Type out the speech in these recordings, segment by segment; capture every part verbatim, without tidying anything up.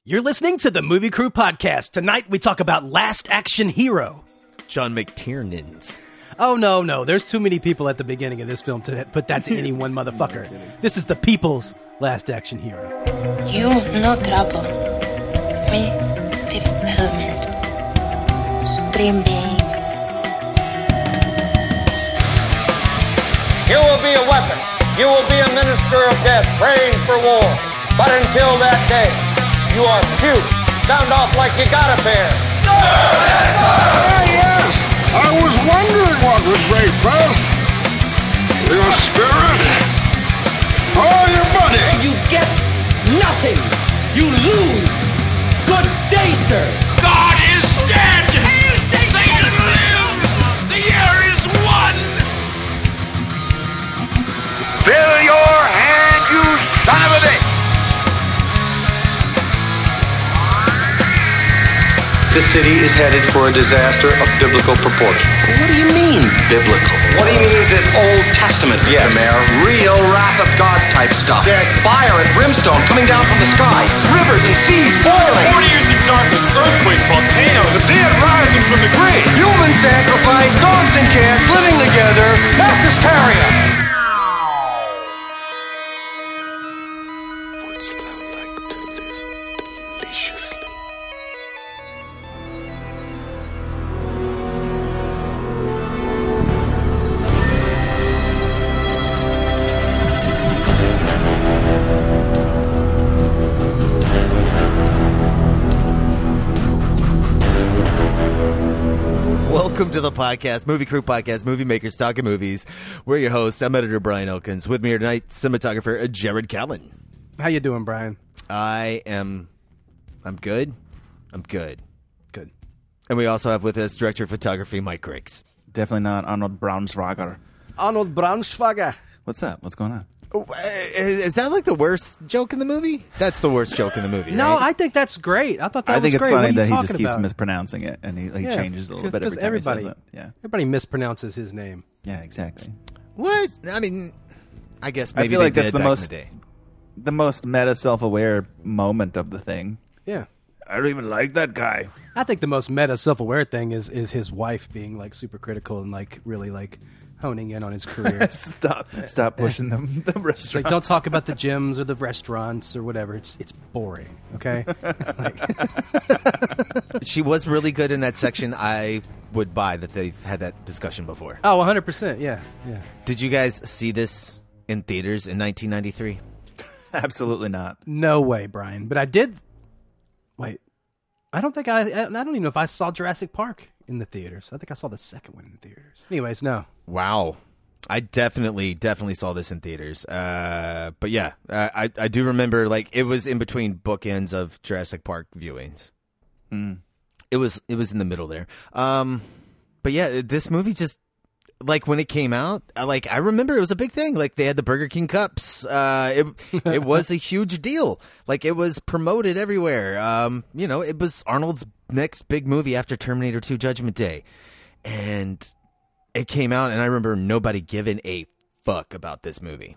You're listening to the Movie Crew Podcast. Tonight we talk about Last Action Hero. John McTiernan's. Oh, no, no. There's too many people at the beginning of this film to put that to any one motherfucker. This is the people's Last Action Hero. You no trouble. Me, Fifth Element. Supreme Being. You will be a weapon. You will be a minister of death, praying for war. But until that day, you are cute. Sound off like you got a pair. Sir, yes, sir! Ah, yes. I was wondering what would break first. Your spirit or your money? You get nothing. You lose. Good day, sir. God is dead. Satan lives. The year is one. Fill your hand, you son of a bitch. The city is headed for a disaster of biblical proportion. What do you mean, biblical? What he means is Old Testament, yes. Mister Mayor. Real wrath of God type stuff. Exactly. Fire and brimstone coming down from the skies. Rivers and seas boiling. Forty years of darkness, earthquakes, volcanoes, the dead rising from the grave. Human sacrifice, dogs and cats living together. Mass hysteria. What's that like to live deliciously? Welcome to the podcast, Movie Crew Podcast, Movie Makers Talking Movies. We're your hosts. I'm editor Brian Elkins. With me here tonight, cinematographer Jared Callen. How you doing, Brian? I am, I'm good. I'm good. Good. And we also have with us director of photography, Mike Griggs. Definitely not Arnold Braunschweiger. Arnold Braunschweiger. What's up? What's going on? Oh, is that like the worst joke in the movie? That's the worst joke in the movie, No, right? I think that's great. I thought that I was think it's great. funny What are that you he just talking keeps about? mispronouncing it, and he, he Yeah, changes a little bit every time everybody, he says it. Yeah, everybody mispronounces his name. yeah, exactly. What? I mean, I guess maybe I feel they like that's did the back in most the day. the most meta self-aware moment of the thing. Yeah. I don't even like that guy. I think the most meta self-aware thing is is his wife being like super critical and like really like honing in on his career. stop, stop pushing them. The restaurants. It's like, don't talk about the gyms or the restaurants or whatever. It's it's boring. Okay. Like, She was really good in that section. I would buy that they've had that discussion before. oh, one hundred percent. Yeah, yeah. Did you guys see this in theaters in nineteen ninety-three? Absolutely not. No way, Brian. But I did. Wait, I don't think I. I don't even know if I saw Jurassic Park in the theaters. I think I saw the second one in the theaters. Anyways, no. Wow. I definitely, definitely saw this in theaters. Uh, but yeah, uh, I, I do remember, like, it was in between bookends of Jurassic Park viewings. Mm. It was, it was in the middle there. Um, but yeah, this movie just, like, when it came out, I, like, I remember it was a big thing. Like, they had the Burger King cups. Uh, it, it was a huge deal. Like, it was promoted everywhere. Um, you know, it was Arnold's next big movie after Terminator two Judgment Day. And it came out, and I remember nobody giving a fuck about this movie.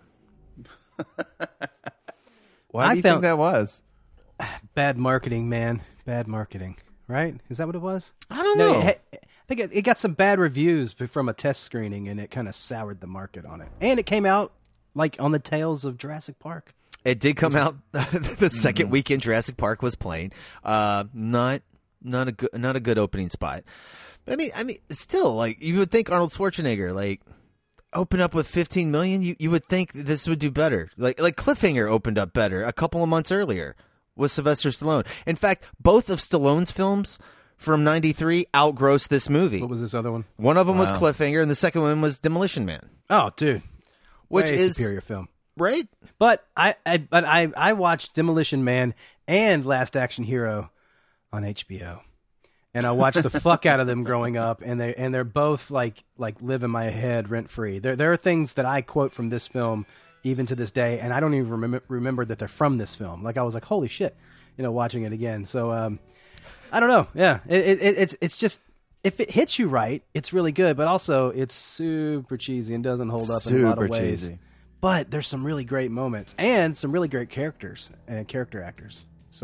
Why I do you felt- think that was? Bad marketing, man. Bad marketing. Right? Is that what it was? I don't No, know. it, I think it, it got some bad reviews from a test screening, and it kind of soured the market on it. And it came out like on the tails of Jurassic Park. It did come out the second weekend Jurassic Park was playing. Uh, not not a good not a good opening spot. But I mean, I mean, still, like, you would think Arnold Schwarzenegger, like, open up with fifteen million. You you would think this would do better. Like like Cliffhanger opened up better a couple of months earlier with Sylvester Stallone. In fact, both of Stallone's films from ninety-three outgrossed this movie. What was this other one? One of them Wow. was Cliffhanger, and the second one was Demolition Man, Oh, dude. which Way is superior film. right. But I, I but I, I watched Demolition Man and Last Action Hero on H B O, and I watched the fuck out of them growing up, and they and they're both like like live in my head rent free. There there are things that I quote from this film even to this day, and I don't even remember remember that they're from this film. Like I was like, holy shit, you know, watching it again. So um, I don't know. Yeah, it, it, it's it's just. If it hits you right, it's really good, but also it's super cheesy and doesn't hold up in a lot of Super ways. cheesy. But there's some really great moments and some really great characters and character actors. So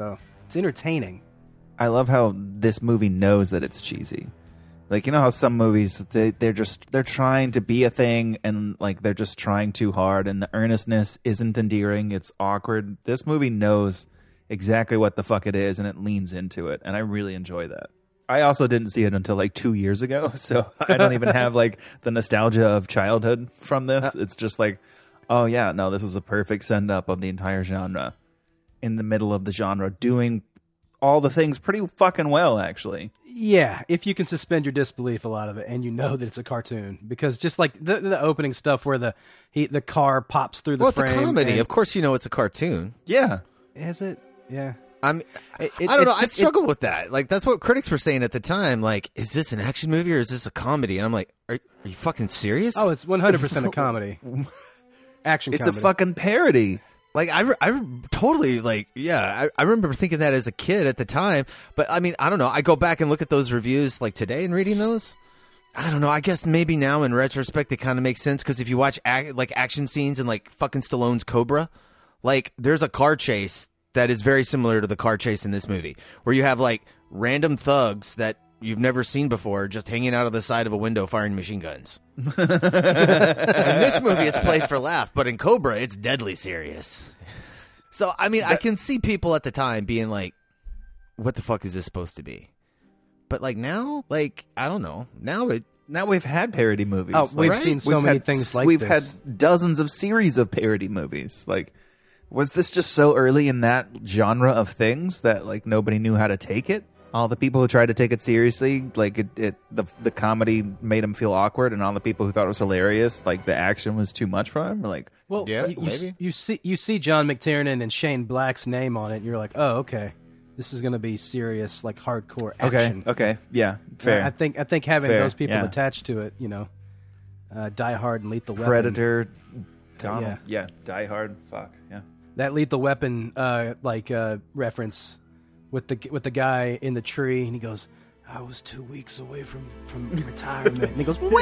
It's entertaining. I love how this movie knows that it's cheesy. Like, you know how some movies, they, they're just, they're trying to be a thing and, like, they're just trying too hard and the earnestness isn't endearing. It's awkward. This movie knows exactly what the fuck it is and it leans into it. And I really enjoy that. I also didn't see it until, like, two years ago. So I don't even have, like, the nostalgia of childhood from this. It's just like, oh, yeah, no, this is a perfect send-up of the entire genre. In the middle of the genre, doing all the things pretty fucking well, actually. Yeah, if you can suspend your disbelief a lot of it, and you know that it's a cartoon, because just like the the opening stuff where the he, the car pops through the well, frame. Well, it's a comedy. And, of course, you know it's a cartoon. Yeah, is it? Yeah. I'm. It, it, I don't know. just, I struggle it, with that. Like that's what critics were saying at the time. Like, is this an action movie or is this a comedy? And I'm like, are, are you fucking serious? Oh, it's one hundred percent a comedy. Action. It's comedy. a fucking parody. Like I, I totally like yeah I, I remember thinking that as a kid at the time, but I mean I don't know, I go back and look at those reviews like today and reading those, I don't know, I guess maybe now in retrospect it kind of makes sense because if you watch ac- like action scenes in like fucking Stallone's Cobra, like there's a car chase that is very similar to the car chase in this movie where you have like random thugs that you've never seen before just hanging out of the side of a window firing machine guns. In this movie it's played for laugh, but in Cobra it's deadly serious. So I mean, I can see people at the time being like, what the fuck is this supposed to be? But like now, like I don't know, now it now we've had parody movies. Oh, we've like, seen so we've many had, things like we've this. We've had dozens of series of parody movies. Like, was this just so early in that genre of things that like nobody knew how to take it? All the people who tried to take it seriously, like it, it the the comedy made them feel awkward, and all the people who thought it was hilarious, like the action was too much for them. Like, well, yeah, you, maybe. you, you see you see John McTiernan and Shane Black's name on it, and you're like, oh, okay, this is going to be serious, like hardcore action. Okay, okay, yeah, fair. I think I think having fair, those people yeah. attached to it, you know, uh, Die Hard and Lethal Weapon, Predator, Donald, yeah. yeah, Die Hard, fuck, yeah. That Lethal Weapon, uh, like uh, reference. With the with the guy in the tree, and he goes, "I was two weeks away from, from retirement," and he goes, "Winning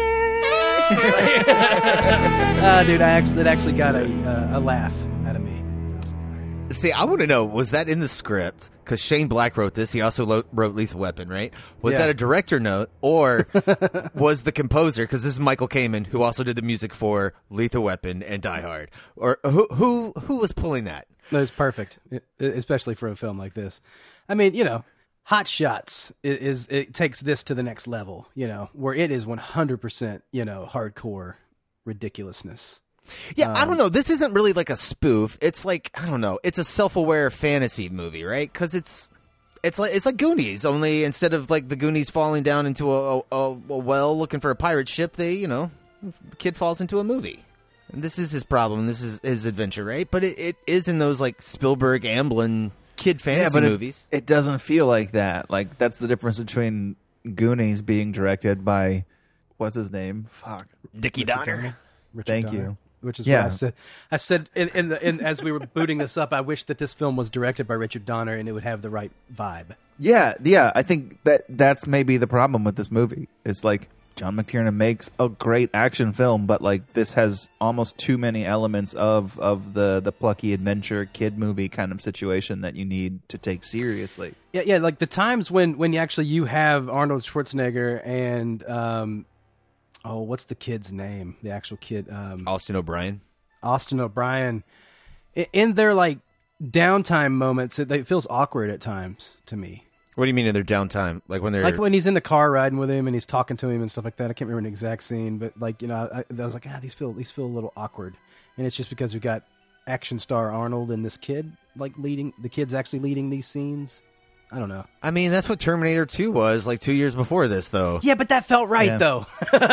it!" uh, dude, I actually that actually got a uh, a laugh out of me. See, I want to know, was that in the script? Because Shane Black wrote this. He also lo- wrote Lethal Weapon, right? Was Yeah. that a director note, or was the composer? Because this is Michael Kamen, who also did the music for Lethal Weapon and Die Hard. Or who who who was pulling that? No, it's perfect, it, especially for a film like this. I mean, you know, Hot Shots is, is it takes this to the next level. You know, where it is one hundred percent, you know, hardcore ridiculousness. Yeah, Um, I don't know. This isn't really like a spoof. It's like, I don't know. It's a self-aware fantasy movie, right? Because it's it's like it's like Goonies. Only instead of like the Goonies falling down into a, a, a well looking for a pirate ship, they you know, the kid falls into a movie. And this is his problem. This is his adventure, right? But it, it is in those like Spielberg, Amblin kid fantasy yeah, but movies. It, it doesn't feel like that. Like that's the difference between Goonies being directed by what's his name? Fuck, Dickie Donner. Richard Thank Donner, you. Which is Yeah. what I said. I said in, in the in, as we were booting this up, I wish that this film was directed by Richard Donner and it would have the right vibe. Yeah, yeah. I think that that's maybe the problem with this movie. It's like John McTiernan makes a great action film, but like this has almost too many elements of of the the plucky adventure kid movie kind of situation that you need to take seriously. Yeah, yeah. Like the times when when you actually you have Arnold Schwarzenegger and um, oh, what's the kid's name? The actual kid, um, Austin O'Brien. Austin O'Brien. In, in their like downtime moments, it, it feels awkward at times to me. What do you mean in their downtime? Like when they're Like when he's in the car riding with him and he's talking to him and stuff like that. I can't remember an exact scene, but like, you know, I, I was like, ah, these feel these feel a little awkward, and it's just because we've got action star Arnold and this kid like leading. The kid's actually leading these scenes. I don't know. I mean, that's what Terminator two was like two years before this, though. Yeah, but that felt right Yeah. though.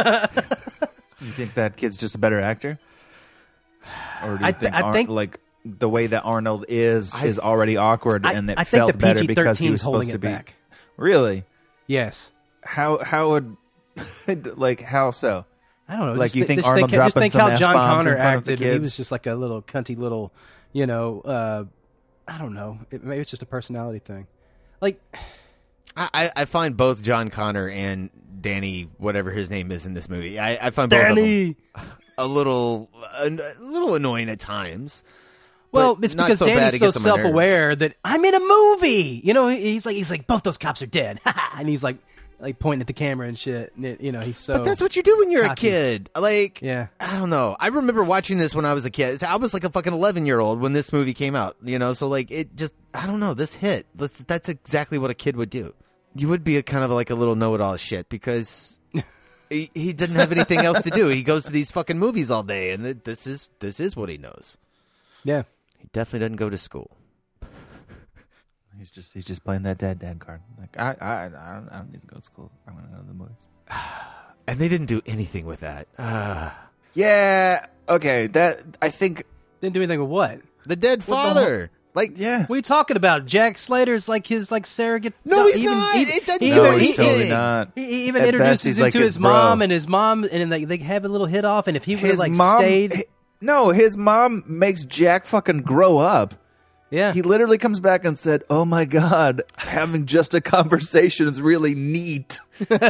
You think that kid's just a better actor, or do you I th- think, I Ar- think- like the way that Arnold is I- is already awkward, I- and it I think felt the better P G because he thirteen was holding supposed to it be back. Really? Yes. How how would like how so? I don't know. Like, just you thi- think just Arnold think, just dropping think some how John F-bombs in Connor front of the acted. He kids? was just like a little cunty little, you know. Uh, I don't know. It, maybe it's just a personality thing. Like, I, I I find both John Connor and Danny, whatever his name is in this movie, I, I find both Danny. of them a little a, a little annoying at times. Well, But it's not because so bad Danny's it so gets on my nerves. self-aware that I'm in a movie. You know, he's like, he's like, both those cops are dead, and he's like, like pointing at the camera and shit. And it, you know, he's so. But that's what you do when you're cocky. a kid. Like, Yeah. I don't know. I remember watching this when I was a kid. I was like a fucking eleven year old when this movie came out. You know, so like it just, I don't know. This hit. That's, that's exactly what a kid would do. You would be a kind of like a little know-it-all shit because he, he didn't have anything else to do. He goes to these fucking movies all day, and th- this is this is what he knows. Yeah. He definitely doesn't go to school. He's just he's just playing that dad dad card. Like I I I don't, I don't need to go to school. I'm gonna go to the movies. And they didn't do anything with that. Uh, Yeah. Okay. That I think Didn't do anything with what? the dead father. Like, yeah. What are you talking about? Jack Slater's like his like surrogate. No, he's even, not. Even, It doesn't he do even- No, he's he- totally he- not. He, he even At best, introduces he's him like to his his mom, bro. and his mom, and they, they have a little hit off. And if he would have his like mom. stayed, hi- No, his mom makes Jack fucking grow up. yeah, He literally comes back and said, "Oh my god, having just a conversation is really neat."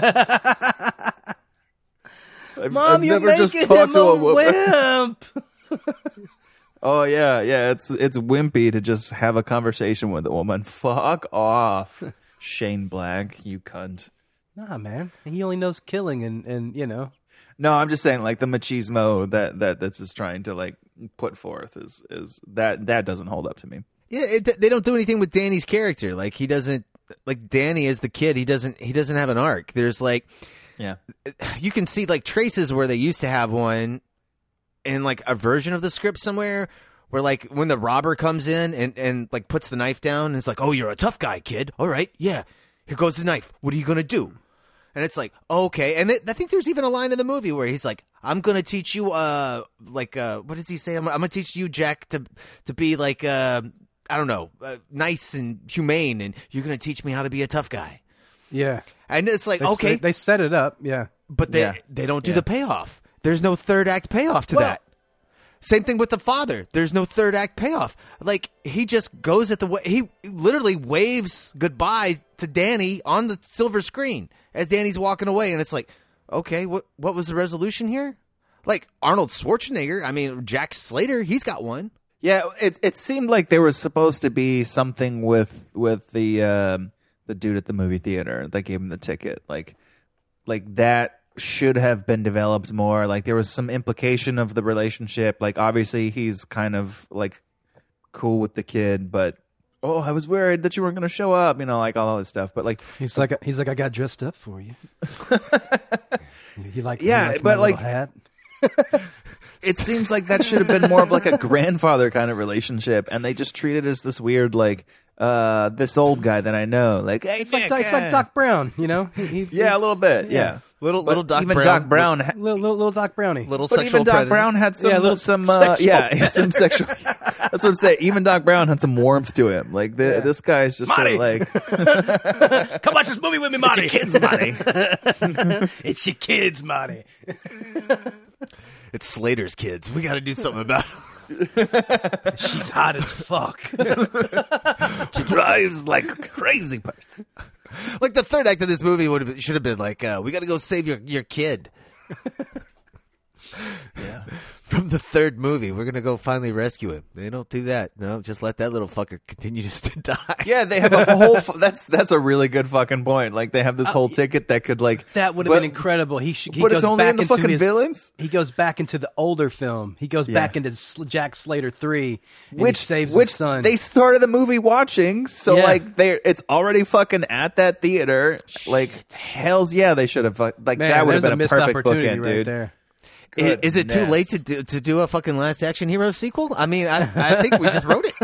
I've, Mom, I've you're never just making talked him to a, a woman. wimp. Oh yeah, yeah. It's it's wimpy to just have a conversation with a woman. Fuck off, Shane Black, you cunt. Nah, man, he only knows killing, and and you know, No, I'm just saying, like the machismo that that that's just trying to like put forth is is that that doesn't hold up to me. yeah, it, they don't do anything with Danny's character. Like, he doesn't, like Danny is the kid. He doesn't, he doesn't have an arc. There's like, Yeah, you can see like traces where they used to have one in like a version of the script somewhere where like when the robber comes in and, and like puts the knife down and it's like, oh, you're a tough guy, kid. All right. Yeah. Here goes the knife. What are you going to do? And it's like, okay. And th- I think there's even a line in the movie where he's like, I'm going to teach you, uh, like, uh, what does he say? I'm, I'm going to teach you, Jack, to, to be like, uh, I don't know, uh, nice and humane. And you're going to teach me how to be a tough guy. yeah. And it's like, They, okay, they, they set it up, yeah. but they Yeah. they don't do Yeah. the payoff. There's no third act payoff to Well- that. Same thing with the father. There's no third act payoff. Like, he just goes at the way he literally waves goodbye to Danny on the silver screen as Danny's walking away, and it's like, okay, what what was the resolution here? Like Arnold Schwarzenegger, I mean Jack Slater, he's got one. yeah. It it seemed like there was supposed to be something with with the um, the dude at the movie theater that gave him the ticket, like like that. Should have been developed more. Like there was some implication of the relationship. Like obviously he's kind of like cool with the kid, but oh, I was worried that you weren't going to show up. You know, like all this stuff. But like He's like, he's like, I got dressed up for you. He like, Yeah, he liked but my little like- hat. it seems like that should have been more of like a grandfather kind of relationship, and they just treat it as this weird like uh this old guy that I know. Like hey, It's like, Nick, Doc- it's like eh. Doc Brown, you know. He- He's, Yeah, a he's- little bit. Yeah, Little But little Doc even Brown, Doc Brown. ha- little, little, little Doc Brownie. little But sexual even Doc predator. Brown had some, Yeah, little some, uh, sexual yeah, some sexual. That's what I'm saying. Even Doc Brown had some warmth to him. Like the, Yeah. this guy's just sort of like, Come watch this movie with me, Marty. it's your kids, Monty. It's your kids, Marty. It's Slater's kids. We got to do something about it. She's hot as fuck. She drives like a crazy person. Like the third act of this movie would have should have been like, uh, we got to go save your your kid. Yeah. From the third movie, we're gonna go finally rescue him. They don't do that. No, just let that little fucker continue just to die. Yeah, they have a whole. F- that's that's a really good fucking point. Like they have this whole ticket that could like That would have but- been incredible. He, sh- he but goes it's only back in the into fucking his, villains? He goes back into the older film. He goes Yeah. back into Sl- Jack Slater three, and Which he saves which his son. they started the movie watching, so Yeah. like they it's already fucking at that theater. Like hell's yeah, they should have fu- like Man, that would have there's been a a missed perfect opportunity bookend, right dude. there. I- Is it too Goodness. late to do to do a fucking Last Action Hero sequel? I mean, I, I think we just wrote it.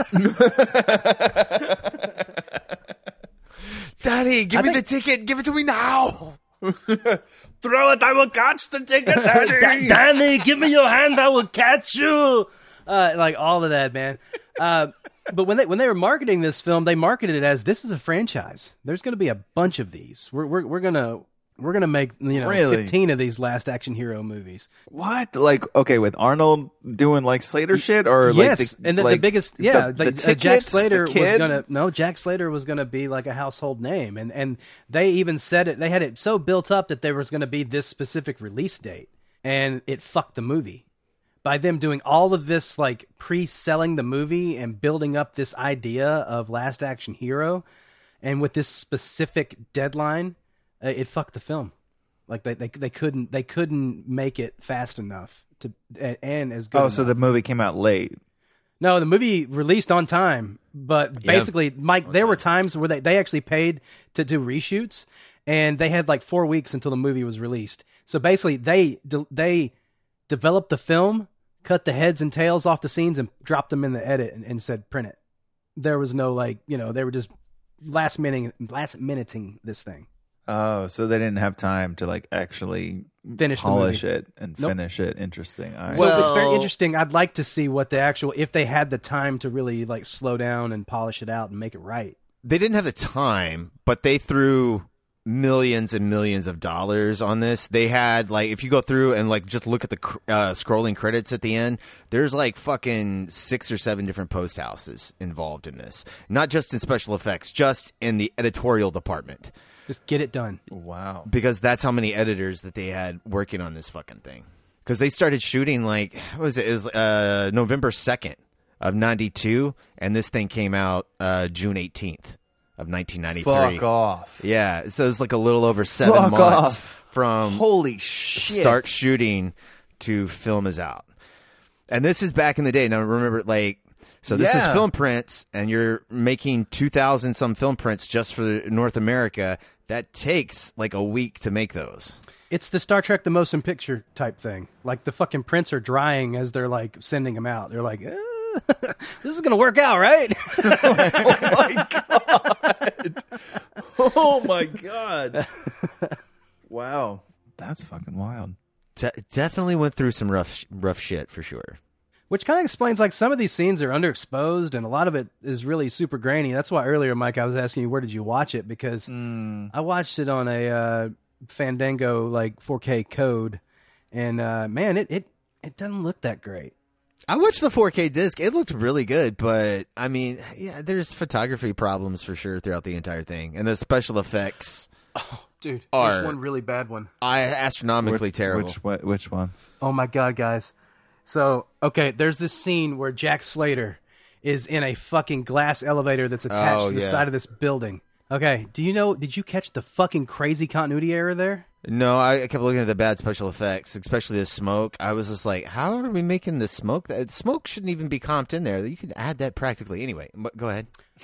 Daddy, give I me think- the ticket. Give it to me now. Throw it, I will catch the ticket, Daddy. Danny, give me your hand. I will catch you. Uh, like all of that, man. Uh, but when they when they were marketing this film, they marketed it as this is a franchise. There's going to be a bunch of these. We're we're we're gonna we're gonna make you know Really? fifteen of these Last Action Hero movies. What? Like okay, with Arnold doing like Slater shit, or like yes, the, and the, like, the biggest yeah, the, like the uh, Jack tickets, Slater the was kid? gonna no Jack Slater was gonna be like a household name, and and they even said it. They had it so built up that there was gonna be this specific release date, and it fucked the movie by them doing all of this, like pre-selling the movie and building up this idea of Last Action Hero, and with this specific deadline, uh, it fucked the film. Like they, they they couldn't they couldn't make it fast enough to and as good. Oh, enough. so the movie came out late. No, the movie released on time, but basically, yeah. Mike, okay. there were times where they, they actually paid to do reshoots, and they had like four weeks until the movie was released. So basically, they they developed the film, cut the heads and tails off the scenes, and dropped them in the edit and, and said print it. There was no like, you know, they were just last minute last minuting this thing. Oh, so they didn't have time to like actually finish polish the movie. it and nope. finish it. Interesting. All right. Well, so it's very interesting. I'd like to see what the actual, if they had the time to really like slow down and polish it out and make it right. They didn't have the time, but they threw millions and millions of dollars on this. They had like, if you go through and like just look at the uh, scrolling credits at the end, there's like fucking six or seven different post houses involved in this. Not just in special effects, just in the editorial department. Just get it done. Wow. Because that's how many editors that they had working on this fucking thing. Because they started shooting like, what was it? It was uh, November second of ninety-two, and this thing came out uh, June eighteenth of nineteen ninety-three. Fuck off. Yeah, so it was like a little over seven Fuck months off. from Holy shit. start shooting to film is out. And this is back in the day. Now remember, like, so this yeah. is film prints, and you're making two thousand some film prints just for North America. That takes like a week to make those. It's the Star Trek The Motion Picture type thing. Like the fucking prints are drying as they're like sending them out. They're like, eh, this is going to work out, right? Oh my God. Oh my God. Wow. That's fucking wild. De- definitely went through some rough, rough shit for sure. Which kind of explains, like, some of these scenes are underexposed, and a lot of it is really super grainy. That's why earlier, Mike, I was asking you, where did you watch it? Because mm. I watched it on a uh, Fandango, like, four K code, and, uh, man, it, it, it doesn't look that great. I watched the four K disc. It looked really good, but, I mean, yeah, there's photography problems for sure throughout the entire thing, and the special effects oh, dude, are there's one really bad one. I astronomically which, terrible. Which, what, which ones? Oh, my God, guys. So, okay, there's this scene where Jack Slater is in a fucking glass elevator that's attached oh, to the yeah. side of this building. Okay, do you know, did you catch the fucking crazy continuity error there? No, I kept looking at the bad special effects, especially the smoke. I was just like, how are we making the smoke? The smoke shouldn't even be comped in there. You can add that practically. Anyway, go ahead.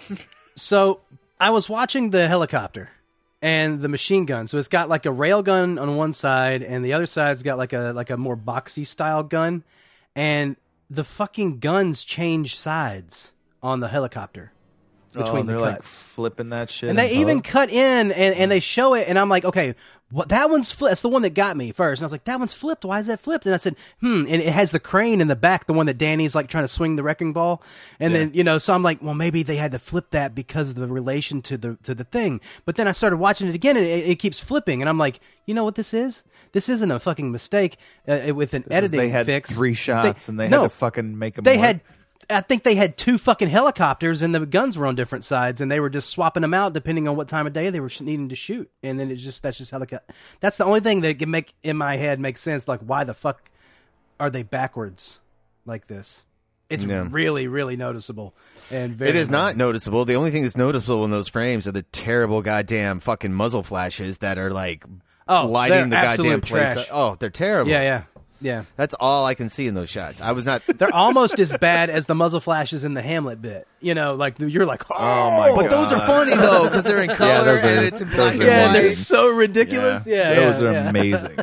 So, I was watching the helicopter and the machine gun. So it's got like a rail gun on one side, and the other side's got like a like a more boxy style gun. And the fucking guns change sides on the helicopter between oh, they're the like cuts. flipping that shit. And they in even both? cut in and, and they show it, and I'm like, okay, what that one's flipped. That's the one that got me first. And I was like, that one's flipped. Why is that flipped? And I said, hmm. And it has the crane in the back, the one that Danny's like trying to swing the wrecking ball. And Yeah. then, you know, so I'm like, well, maybe they had to flip that because of the relation to the to the thing. But then I started watching it again, and it, it keeps flipping. And I'm like, you know what this is? This isn't a fucking mistake uh, with an This is- editing they had fix. three shots, and they no, had to fucking make them They work. had. I think they had two fucking helicopters, and the guns were on different sides, and they were just swapping them out depending on what time of day they were sh- needing to shoot. And then it's just that's just how the cut. That's the only thing that can make in my head make sense. Like, why the fuck are they backwards like this? It's Yeah. really, really noticeable. And very It is not annoying. noticeable. The only thing that's noticeable in those frames are the terrible goddamn fucking muzzle flashes that are like Oh, lighting the they're goddamn absolute place. trash. Oh, they're terrible. Yeah, yeah, yeah. That's all I can see in those shots. I was not. They're almost as bad as the muzzle flashes in the Hamlet bit. You know, like you're like, oh, Oh my But god! those are funny though because they're in color Yeah, those are- and it's in black those and are yeah, white. they're amazing. so ridiculous. Yeah, yeah, those are yeah. amazing.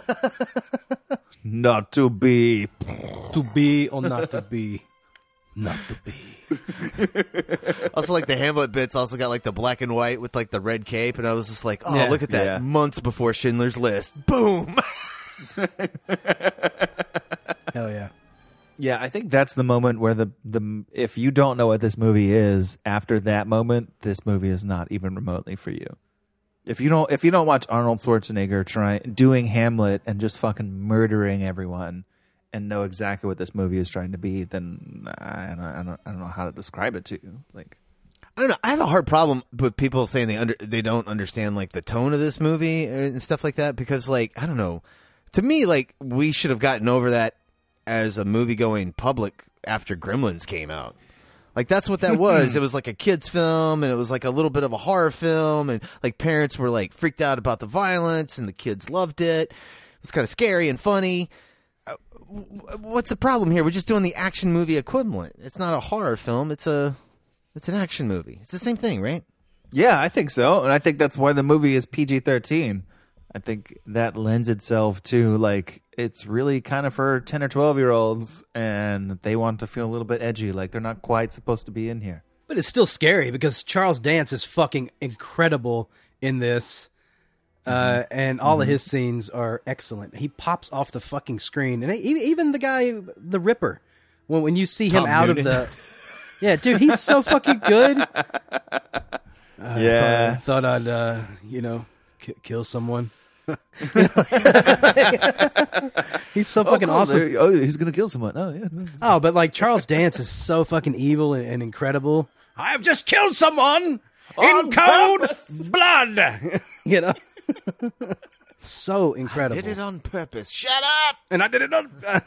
Not to be. To be or not to be, not to be. Also, like the Hamlet bits, also got like the black and white with like the red cape, and I was just like, oh, Yeah. look at that! Yeah. Months before Schindler's List, boom. Hell yeah. Yeah, I think that's the moment where the the if you don't know what this movie is, after that moment, this movie is not even remotely for you. If you don't if you don't watch Arnold Schwarzenegger trying doing Hamlet and just fucking murdering everyone and know exactly what this movie is trying to be, then I don't, I don't, I don't know how to describe it to you. Like, I don't know. I have a hard problem with people saying they under they don't understand like the tone of this movie and stuff like that because, like, I don't know. To me, like, we should have gotten over that as a movie-going public after Gremlins came out. Like, that's what that was. It was like a kid's film, and it was like a little bit of a horror film, and like parents were like freaked out about the violence, and the kids loved it. It was kind of scary and funny. Uh, what's the problem here? We're just doing the action movie equivalent. It's not a horror film. It's a, it's an action movie. It's the same thing, right? Yeah, I think so, and I think that's why the movie is P G thirteen. I think that lends itself to, like, it's really kind of for ten or twelve year olds, and they want to feel a little bit edgy, like they're not quite supposed to be in here. But it's still scary because Charles Dance is fucking incredible in this, uh, mm-hmm. and all mm-hmm. of his scenes are excellent. He pops off the fucking screen, and even the guy, the Ripper, when when you see him Tom out Noonan. of the, yeah, dude, he's so fucking good. Uh, Yeah. I thought, thought I'd, uh, you know, k- kill someone. He's so fucking oh, cool. awesome. There- oh, he's gonna kill someone. Oh, yeah. Oh, but like Charles Dance is so fucking evil and, and incredible. I've just killed someone in cold purpose. blood. You know, so incredible. I did it on purpose. Shut up! and I did it on.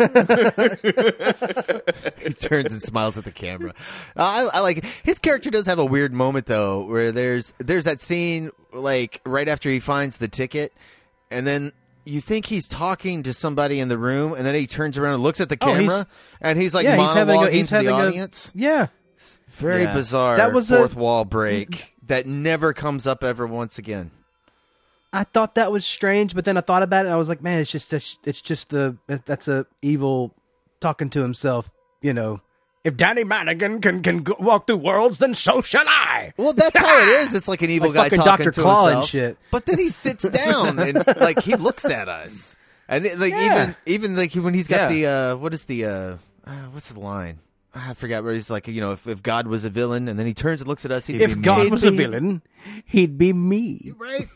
He turns and smiles at the camera. Uh, I, I like it. His character does have a weird moment though, where there's there's that scene like right after he finds the ticket, and then you think he's talking to somebody in the room, and then he turns around and looks at the Oh, he's- camera, and he's like yeah, he's having a, monologuing he's to the having a audience. yeah. Very Yeah. bizarre. That was a- fourth wall break that never comes up ever once again. I thought that was strange, but then I thought about it, and I was like, man, it's just it's, it's just the that's a evil talking to himself. You know, if Danny Madigan can can go, walk through worlds, then so shall I. Well, that's how it is. It's like an evil Like guy fucking talking Doctor to Claw and himself. shit. But then he sits down and like he looks at us, and it, like Yeah. even even like when he's got Yeah. the uh, what is the uh, uh, what's the line? I forgot where he's like, you know, if, if God was a villain, and then he turns and looks at us. He'd If be God me. was a villain, he'd be me. Right?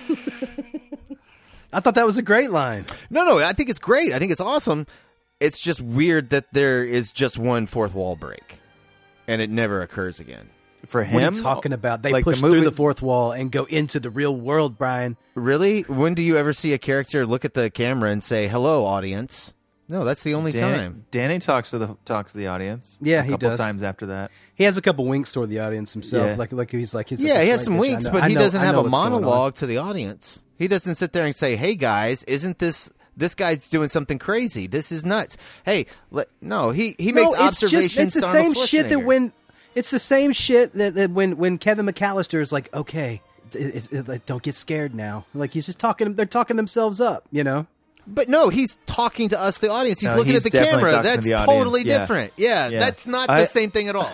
I thought that was a great line. No, no, I think it's great. I think it's awesome. It's just weird that there is just one fourth wall break, and it never occurs again. For What him, are you talking about? They like, the push movie- through the fourth wall and go into the real world, Brian. Really? When do you ever see a character look at the camera and say, "Hello, audience"? No, that's the only Danny, time. Danny talks to the talks to the audience. Yeah, a he couple does. times after that. He has a couple winks toward the audience himself. Yeah. Like, like he's like, he's Yeah, like, he "That's has some right, bitch. winks, I know- but I he know- doesn't I have know a what's going on." monologue to the audience. He doesn't sit there and say, "Hey guys, isn't this this guy's doing something crazy? This is nuts." Hey, let, no, he he makes no, it's observations. Just, it's the to same Arnold shit that Schwarzenegger. when it's the same shit that, that when when Kevin McAllister is like, okay, it's, it's, like, don't get scared now. Like he's just talking. They're talking themselves up, you know. But no, he's talking to us, the audience. He's No, looking he's at the definitely camera. talking to That's the audience, totally yeah. different. Yeah, Yeah. that's not I- the same thing at all.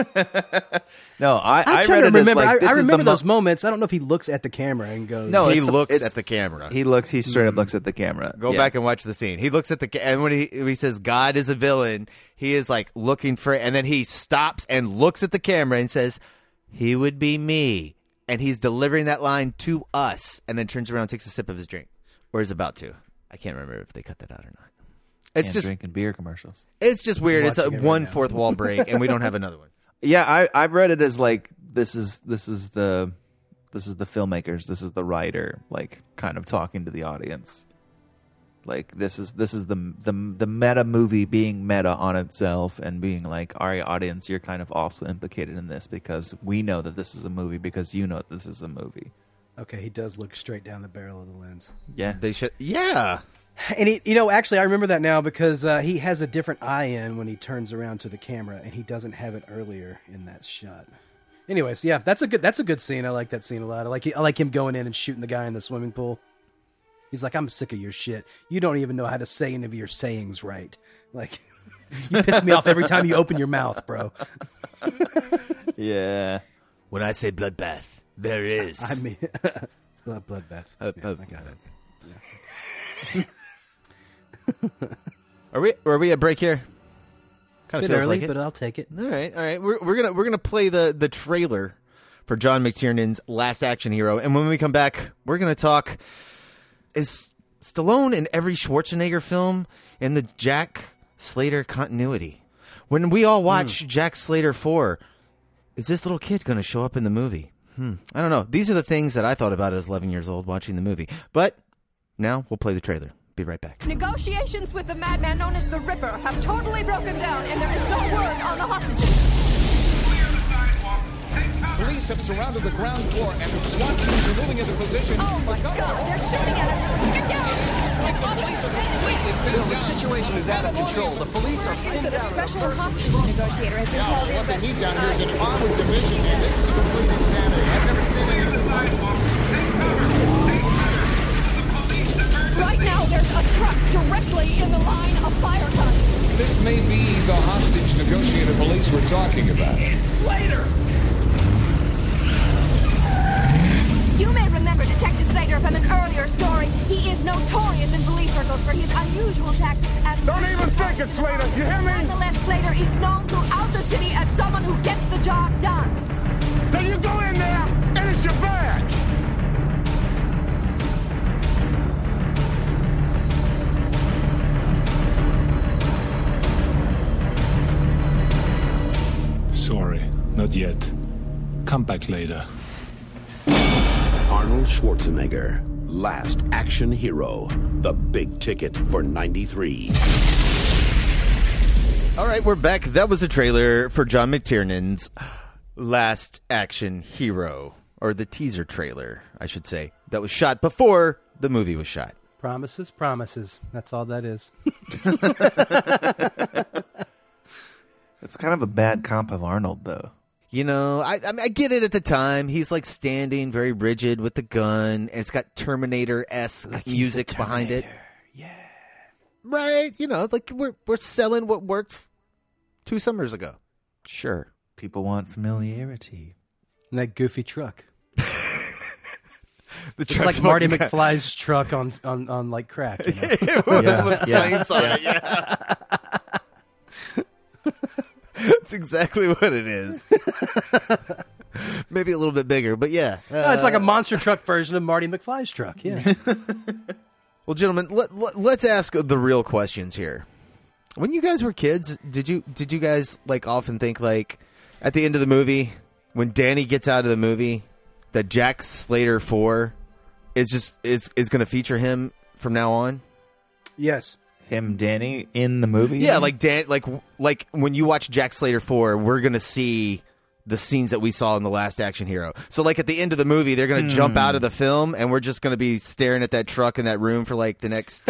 No, I, I'm I trying read to it as remember. like, I, this I is the remember mo- those moments. I don't know if he looks at the camera and goes, No, he it's the- looks it's- at the camera. He looks. He straight up looks at the camera. Go Yeah. back and watch the scene. He looks at the ca- and when he when he says God is a villain, he is like looking for, and then he stops and looks at the camera and says, "He would be me," and he's delivering that line to us, and then turns around and takes a sip of his drink, or is about to. I can't remember if they cut that out or not. It's And just drinking beer commercials. it's just weird. It's a Watching it right one now. fourth wall break, and we don't have another one. Yeah, I I read it as like this is this is the this is the filmmakers, this is the writer, like kind of talking to the audience. Like this is this is the the the meta movie being meta on itself and being like, all right, audience, you're kind of also implicated in this because we know that this is a movie because you know that this is a movie. okay, he does look straight down the barrel of the lens. Yeah, They should, yeah. And he, you know, actually, I remember that now because uh, he has a different eye in when he turns around to the camera, and he doesn't have it earlier in that shot. Anyways, yeah, that's a good that's a good scene. I like that scene a lot. I like I like him going in and shooting the guy in the swimming pool. He's like, "I'm sick of your shit. You don't even know how to say any of your sayings right. Like, you piss me off every time you open your mouth, bro." yeah. When I say bloodbath, there is. I mean, blood bloodbath. Uh, Yeah, uh, I got it. Are we are we at break here? Kind of Bit feels early, like it. but I'll take it. All right, all right. We're we're gonna we're gonna play the the trailer for John McTiernan's Last Action Hero, and when we come back, we're gonna talk. Is Stallone in every Schwarzenegger film in the Jack Slater continuity? When we all watch Jack Slater four, is this little kid gonna show up in the movie? Hmm. I don't know. These are the things that I thought about as eleven years old watching the movie. But now we'll play the trailer. Be right back. Negotiations with the madman known as the Ripper have totally broken down, and there is no word on the hostages. Police have surrounded the ground floor, and SWAT teams are moving into position. Oh my God! They're shooting at us! Get down! Bill, the situation is out of control. The police are Is that a special hostage negotiator has been Yeah, called in? what they but- need down here is an armored division, and this is complete insanity. I've never seen anything like Right now, there's a truck directly in the line of fire coming. This may be the hostage negotiator police we're talking about. Slater! You may remember Detective Slater from an earlier story. He is notorious in police circles for his unusual tactics and... Don't even think it, Slater. You hear me? Nonetheless, Slater is known throughout the city as someone who gets the job done. Then you go in there, and it's your badge. Sorry, not yet. Come back later. Arnold Schwarzenegger, Last Action Hero, the big ticket for ninety-three. All right, we're back. That was a trailer for John McTiernan's Last Action Hero, or the teaser trailer, I should say, that was shot before the movie was shot. Promises, promises. That's all that is. It's kind of a bad comp of Arnold, though. You know, I, I, mean, I get it at the time. He's like standing very rigid with the gun, and it's got Terminator-esque Like music behind it. Yeah. Right, you know, like we're we're selling what worked two summers ago. Sure. People want familiarity. And that goofy truck. The it's like Marty McFly's truck on, on, on like crack. You know? yeah. With yeah. flames on yeah. it, yeah. That's exactly what it is. Maybe a little bit bigger, but yeah. Uh, no, it's like a monster truck version of Marty McFly's truck, yeah. Well, gentlemen, let, let, let's ask the real questions here. When you guys were kids, did you did you guys like often think like at the end of the movie, when Danny gets out of the movie, that Jack Slater four is just is is going to feature him from now on? Yes. Him, Danny, in the movie? Yeah, like Dan, like like when you watch Jack Slater four, we're gonna see the scenes that we saw in The Last Action Hero. So, like at the end of the movie, they're gonna mm. jump out of the film, and we're just gonna be staring at that truck in that room for like the next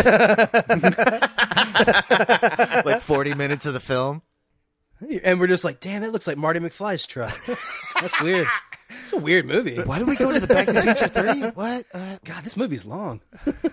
like forty minutes of the film, and we're just like, damn, that looks like Marty McFly's truck. That's weird. It's a weird movie. Why do we go to the Back to the Future three? What? Uh, God, this movie's long.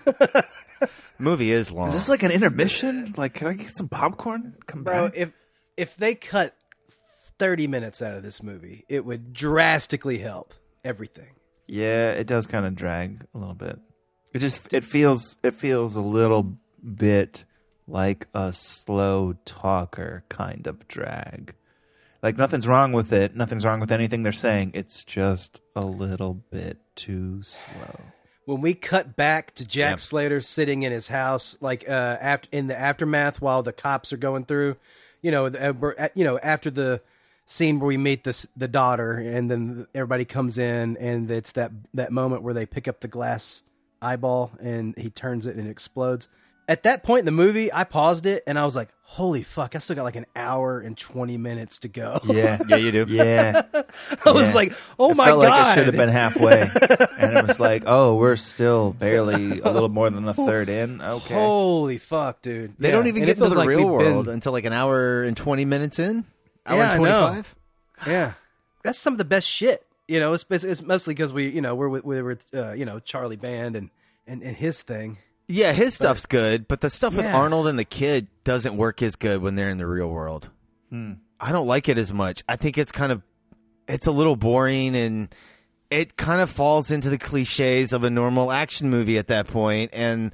Movie is long. Is this like an intermission? Like, can I get some popcorn? Come Bro, back? if if they cut thirty minutes out of this movie, it would drastically help everything. Yeah, it does kind of drag a little bit. It just it feels it feels a little bit like a slow talker kind of drag. Like nothing's wrong with it. Nothing's wrong with anything they're saying. It's just a little bit too slow. When we cut back to Jack yep. Slater sitting in his house, like uh, after in the aftermath while the cops are going through, you know, uh, you know, after the scene where we meet the the daughter, and then everybody comes in, and it's that that moment where they pick up the glass eyeball and he turns it and it explodes. At that point in the movie, I paused it and I was like, "Holy fuck! I still got like an hour and twenty minutes to go." Yeah, yeah, you do. Yeah, I yeah. was like, "Oh it my felt god!" Like it should have been halfway, and it was like, "Oh, we're still barely a little more than the third in." Okay, holy fuck, dude! They yeah. don't even and get into the like real world been... until like an hour and twenty minutes in. Hour yeah, and twenty-five. Yeah, that's some of the best shit. You know, it's, it's, it's mostly because we, you know, we're with, we're with, uh, you know, Charlie Band and, and, and his thing. Yeah, his but, stuff's good, but the stuff yeah. with Arnold and the kid doesn't work as good when they're in the real world. Hmm. I don't like it as much. I think it's kind of, it's a little boring, and it kind of falls into the cliches of a normal action movie at that point, and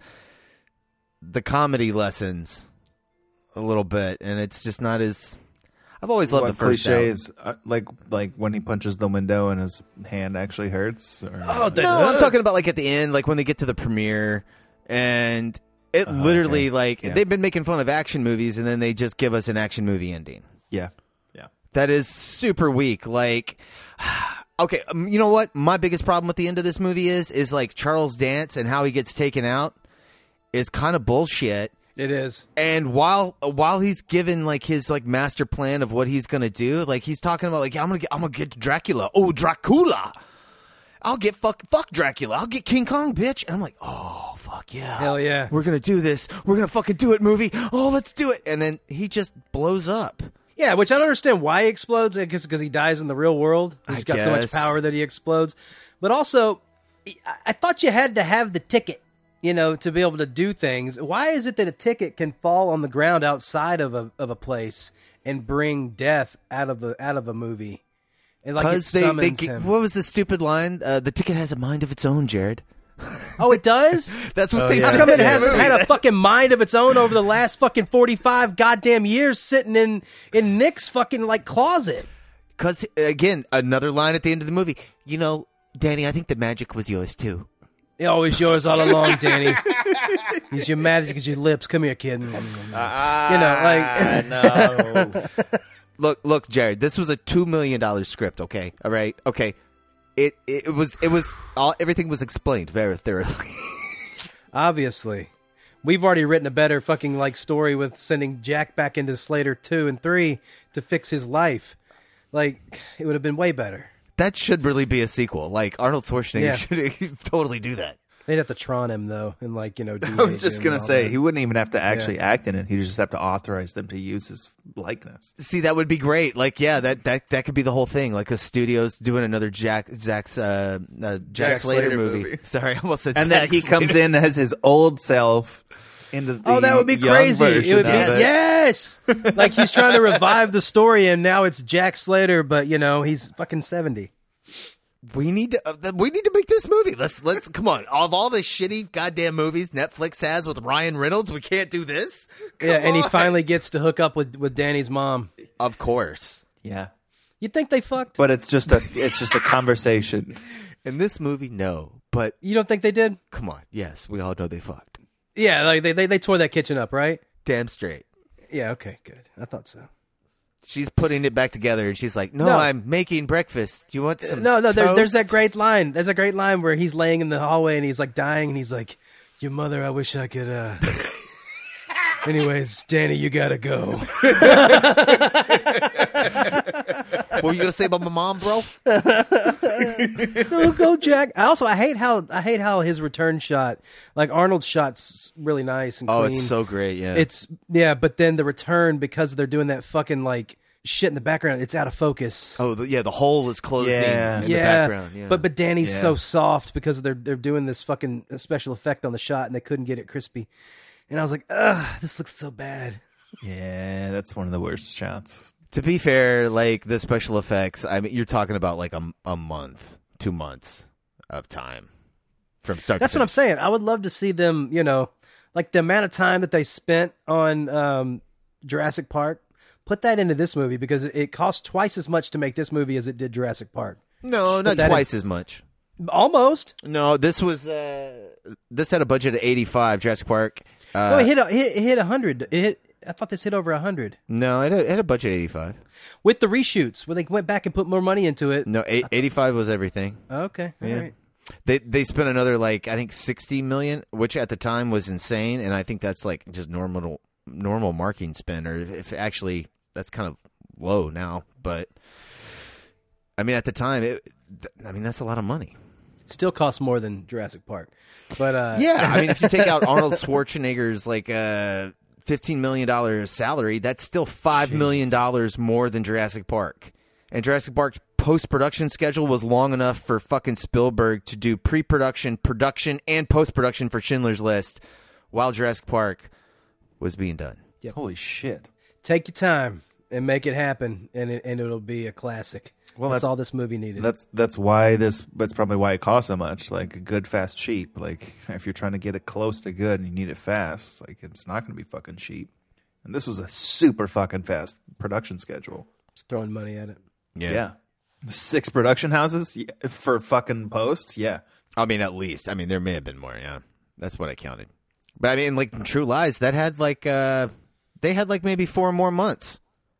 the comedy lessens a little bit, and it's just not as. I've always loved what the first cliches, uh, like like when he punches the window and his hand actually hurts. Or... Oh, no, I'm talking about like at the end, like when they get to the premiere. And it uh, literally, okay. like, yeah. they've been making fun of action movies, and then they just give us an action movie ending. Yeah. Yeah. That is super weak. Like, okay, um, you know what? My biggest problem with the end of this movie is, is like Charles Dance and how he gets taken out is kind of bullshit. It is. And while while he's given like his like master plan of what he's gonna do, like he's talking about like I'm gonna get, I'm gonna get Dracula. Oh, Dracula! I'll get fuck fuck Dracula. I'll get King Kong, bitch. And I'm like, oh fuck yeah, hell yeah, we're gonna do this. We're gonna fucking do it, movie. Oh, let's do it. And then he just blows up. Yeah, which I don't understand why he explodes. I guess because he dies in the real world. He's I got so much guess. power that he explodes. But also, I- I thought you had to have the ticket, you know, to be able to do things. Why is it that a ticket can fall on the ground outside of a of a place and bring death out of a out of a movie? And like it Because they, they summons get- him. what was the stupid line? Uh, the ticket has a mind of its own, Jared. Oh, it does? That's what Oh, they yeah. How said. come it in the hasn't movie. had a fucking mind of its own over the last fucking forty-five goddamn years sitting in, in Nick's fucking, like, closet? Because, again, another line at the end of the movie. You know, Danny, I think the magic was yours, too. It always yours all along, Danny. He's your magic is your lips. Come here, kid. You know, like... no. Look, look, Jared, this was a two million dollars script, okay? All right? Okay. It it was, it was, all everything was explained very thoroughly. Obviously. We've already written a better fucking, like, story with sending Jack back into Slater two and three to fix his life. Like, it would have been way better. That should really be a sequel. Like, Arnold Schwarzenegger Yeah. should totally do that. They'd have to Tron him, though, and, like, you know, I was just going gonna to say he wouldn't even have to actually Yeah. act in it. He'd just have to authorize them to use his likeness. See, that would be great. Like, yeah, that, that, that could be the whole thing. Like, a studio's doing another Jack Zach's uh, uh, Jack, Jack Slater, Slater movie. movie. Sorry, I almost said And Zack then he Slater. comes in as his old self into the Oh, that would be young crazy. It version would be of it. yes. Like he's trying to revive the story, and now it's Jack Slater, but you know he's fucking seventy. We need to. Uh, we need to make this movie. Let's let's come on. Of all the shitty goddamn movies Netflix has with Ryan Reynolds, we can't do this. Come Yeah, and he on. finally gets to hook up with, with Danny's mom. Of course. Yeah, You think they fucked? but it's just a it's just a conversation. In this movie, no. But You don't think they did? come on. Yes, we all know they fucked. Yeah, like they they, they tore that kitchen up, right? Damn straight. Yeah. Okay. Good. I thought so. She's putting it back together, and she's like, "No, No. I'm making breakfast. You want some? No, no. There, there's toast?" that great line. There's a great line where he's laying in the hallway and he's like dying, and he's like, "Your mother, I wish I could." uh Anyways, Danny, you gotta go. What were you gonna say about my mom, bro? Go, go, Jack. I also I hate how I hate how his return shot, like Arnold's shot's really nice and Oh, clean. it's so great. Yeah, It's yeah, but then the return, because they're doing that fucking like shit in the background, it's out of focus. oh the, yeah, the hole is closing Yeah. in yeah, the background. Yeah, but but Danny's Yeah. so soft because they're they're doing this fucking special effect on the shot and they couldn't get it crispy, and I was like, ugh, this looks so bad. Yeah, that's one of the worst shots. to be fair, like the special effects, I mean, you're talking about like a, a month, two months of time from start. That's to what I'm saying. I would love to see them, you know, like the amount of time that they spent on um, Jurassic Park. Put that into this movie because it, it cost twice as much to make this movie as it did Jurassic Park. No, Put not that twice in- as much. Almost. No, this was uh, this had a budget of eighty-five. Jurassic Park. Uh, no, it hit a, hit, it hit one hundred. It hit. I thought this hit over one hundred. No, it had, it had a budget of eighty-five. With the reshoots, where they went back and put more money into it. No, eight, eighty-five was everything. Okay, all Yeah. right. They they spent another like I think sixty million, which at the time was insane, and I think that's like just normal normal marketing spend, or if actually that's kind of low now. But I mean, at the time, it, I mean that's a lot of money. Still costs more than Jurassic Park, but uh, Yeah, I mean, if you take out Arnold Schwarzenegger's like uh, fifteen million dollars salary, that's still five million dollars more than Jurassic Park. And Jurassic Park's post-production schedule was long enough for fucking Spielberg to do pre-production, production, and post-production for Schindler's List while Jurassic Park was being done. Yep. Holy shit. Take your time and make it happen, and it, and it'll be a classic. Well, that's, that's- all this movie needed. That's that's why this. That's probably why it costs so much. Like good, fast, cheap. Like if you're trying to get it close to good and you need it fast, like it's not going to be fucking cheap. And this was a super fucking fast production schedule. Just throwing money at it. Yeah. Yeah, six production houses yeah, for fucking post. Yeah, I mean, at least. I mean, there may have been more, yeah. That's what I counted. But I mean, like, True Lies, that had like, uh, they had like maybe four more months